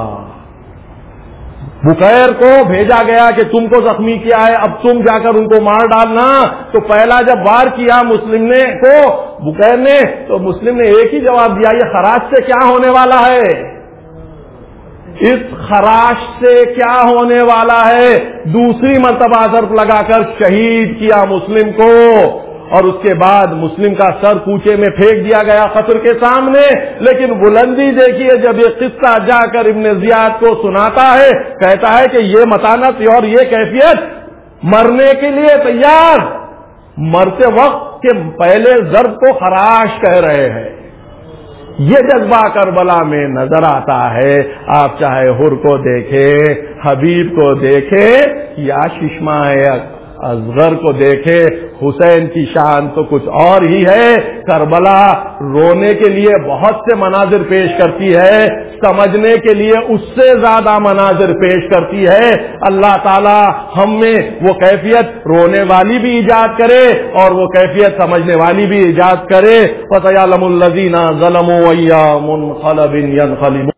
A: بکیر کو بھیجا گیا کہ تم کو زخمی کیا ہے، اب تم جا کر ان کو مار ڈالنا. تو پہلا جب وار کیا مسلم نے کو بکیر نے تو مسلم نے ایک ہی جواب دیا، یہ خراش سے کیا ہونے والا ہے، اس خراش سے کیا ہونے والا ہے. دوسری مرتبہ ضرب لگا کر شہید کیا مسلم کو. اور اس کے بعد مسلم کا سر کوچے میں پھینک دیا گیا قصر کے سامنے. لیکن بلندی دیکھیے جب یہ قصہ جا کر ابن زیاد کو سناتا ہے, کہتا ہے کہ یہ متانت اور یہ کیفیت, مرنے کے لیے تیار, مرتے وقت کے پہلے ضرب کو خراش کہہ رہے ہیں. یہ جذبہ کربلا میں نظر آتا ہے. آپ چاہے حر کو دیکھیں, حبیب کو دیکھیں یا ششمائے اصغر کو دیکھے, حسین کی شان تو کچھ اور ہی ہے. کربلا رونے کے لیے بہت سے مناظر پیش کرتی ہے, سمجھنے کے لیے اس سے زیادہ مناظر پیش کرتی ہے. اللہ تعالی ہم میں وہ کیفیت رونے والی بھی ایجاد کرے اور وہ کیفیت سمجھنے والی بھی ایجاد کرے. فَسَيَعْلَمُ الَّذِينَ ظَلَمُوا أَيَّ مُنْقَلَبٍ يَنْقَلِبُونَ.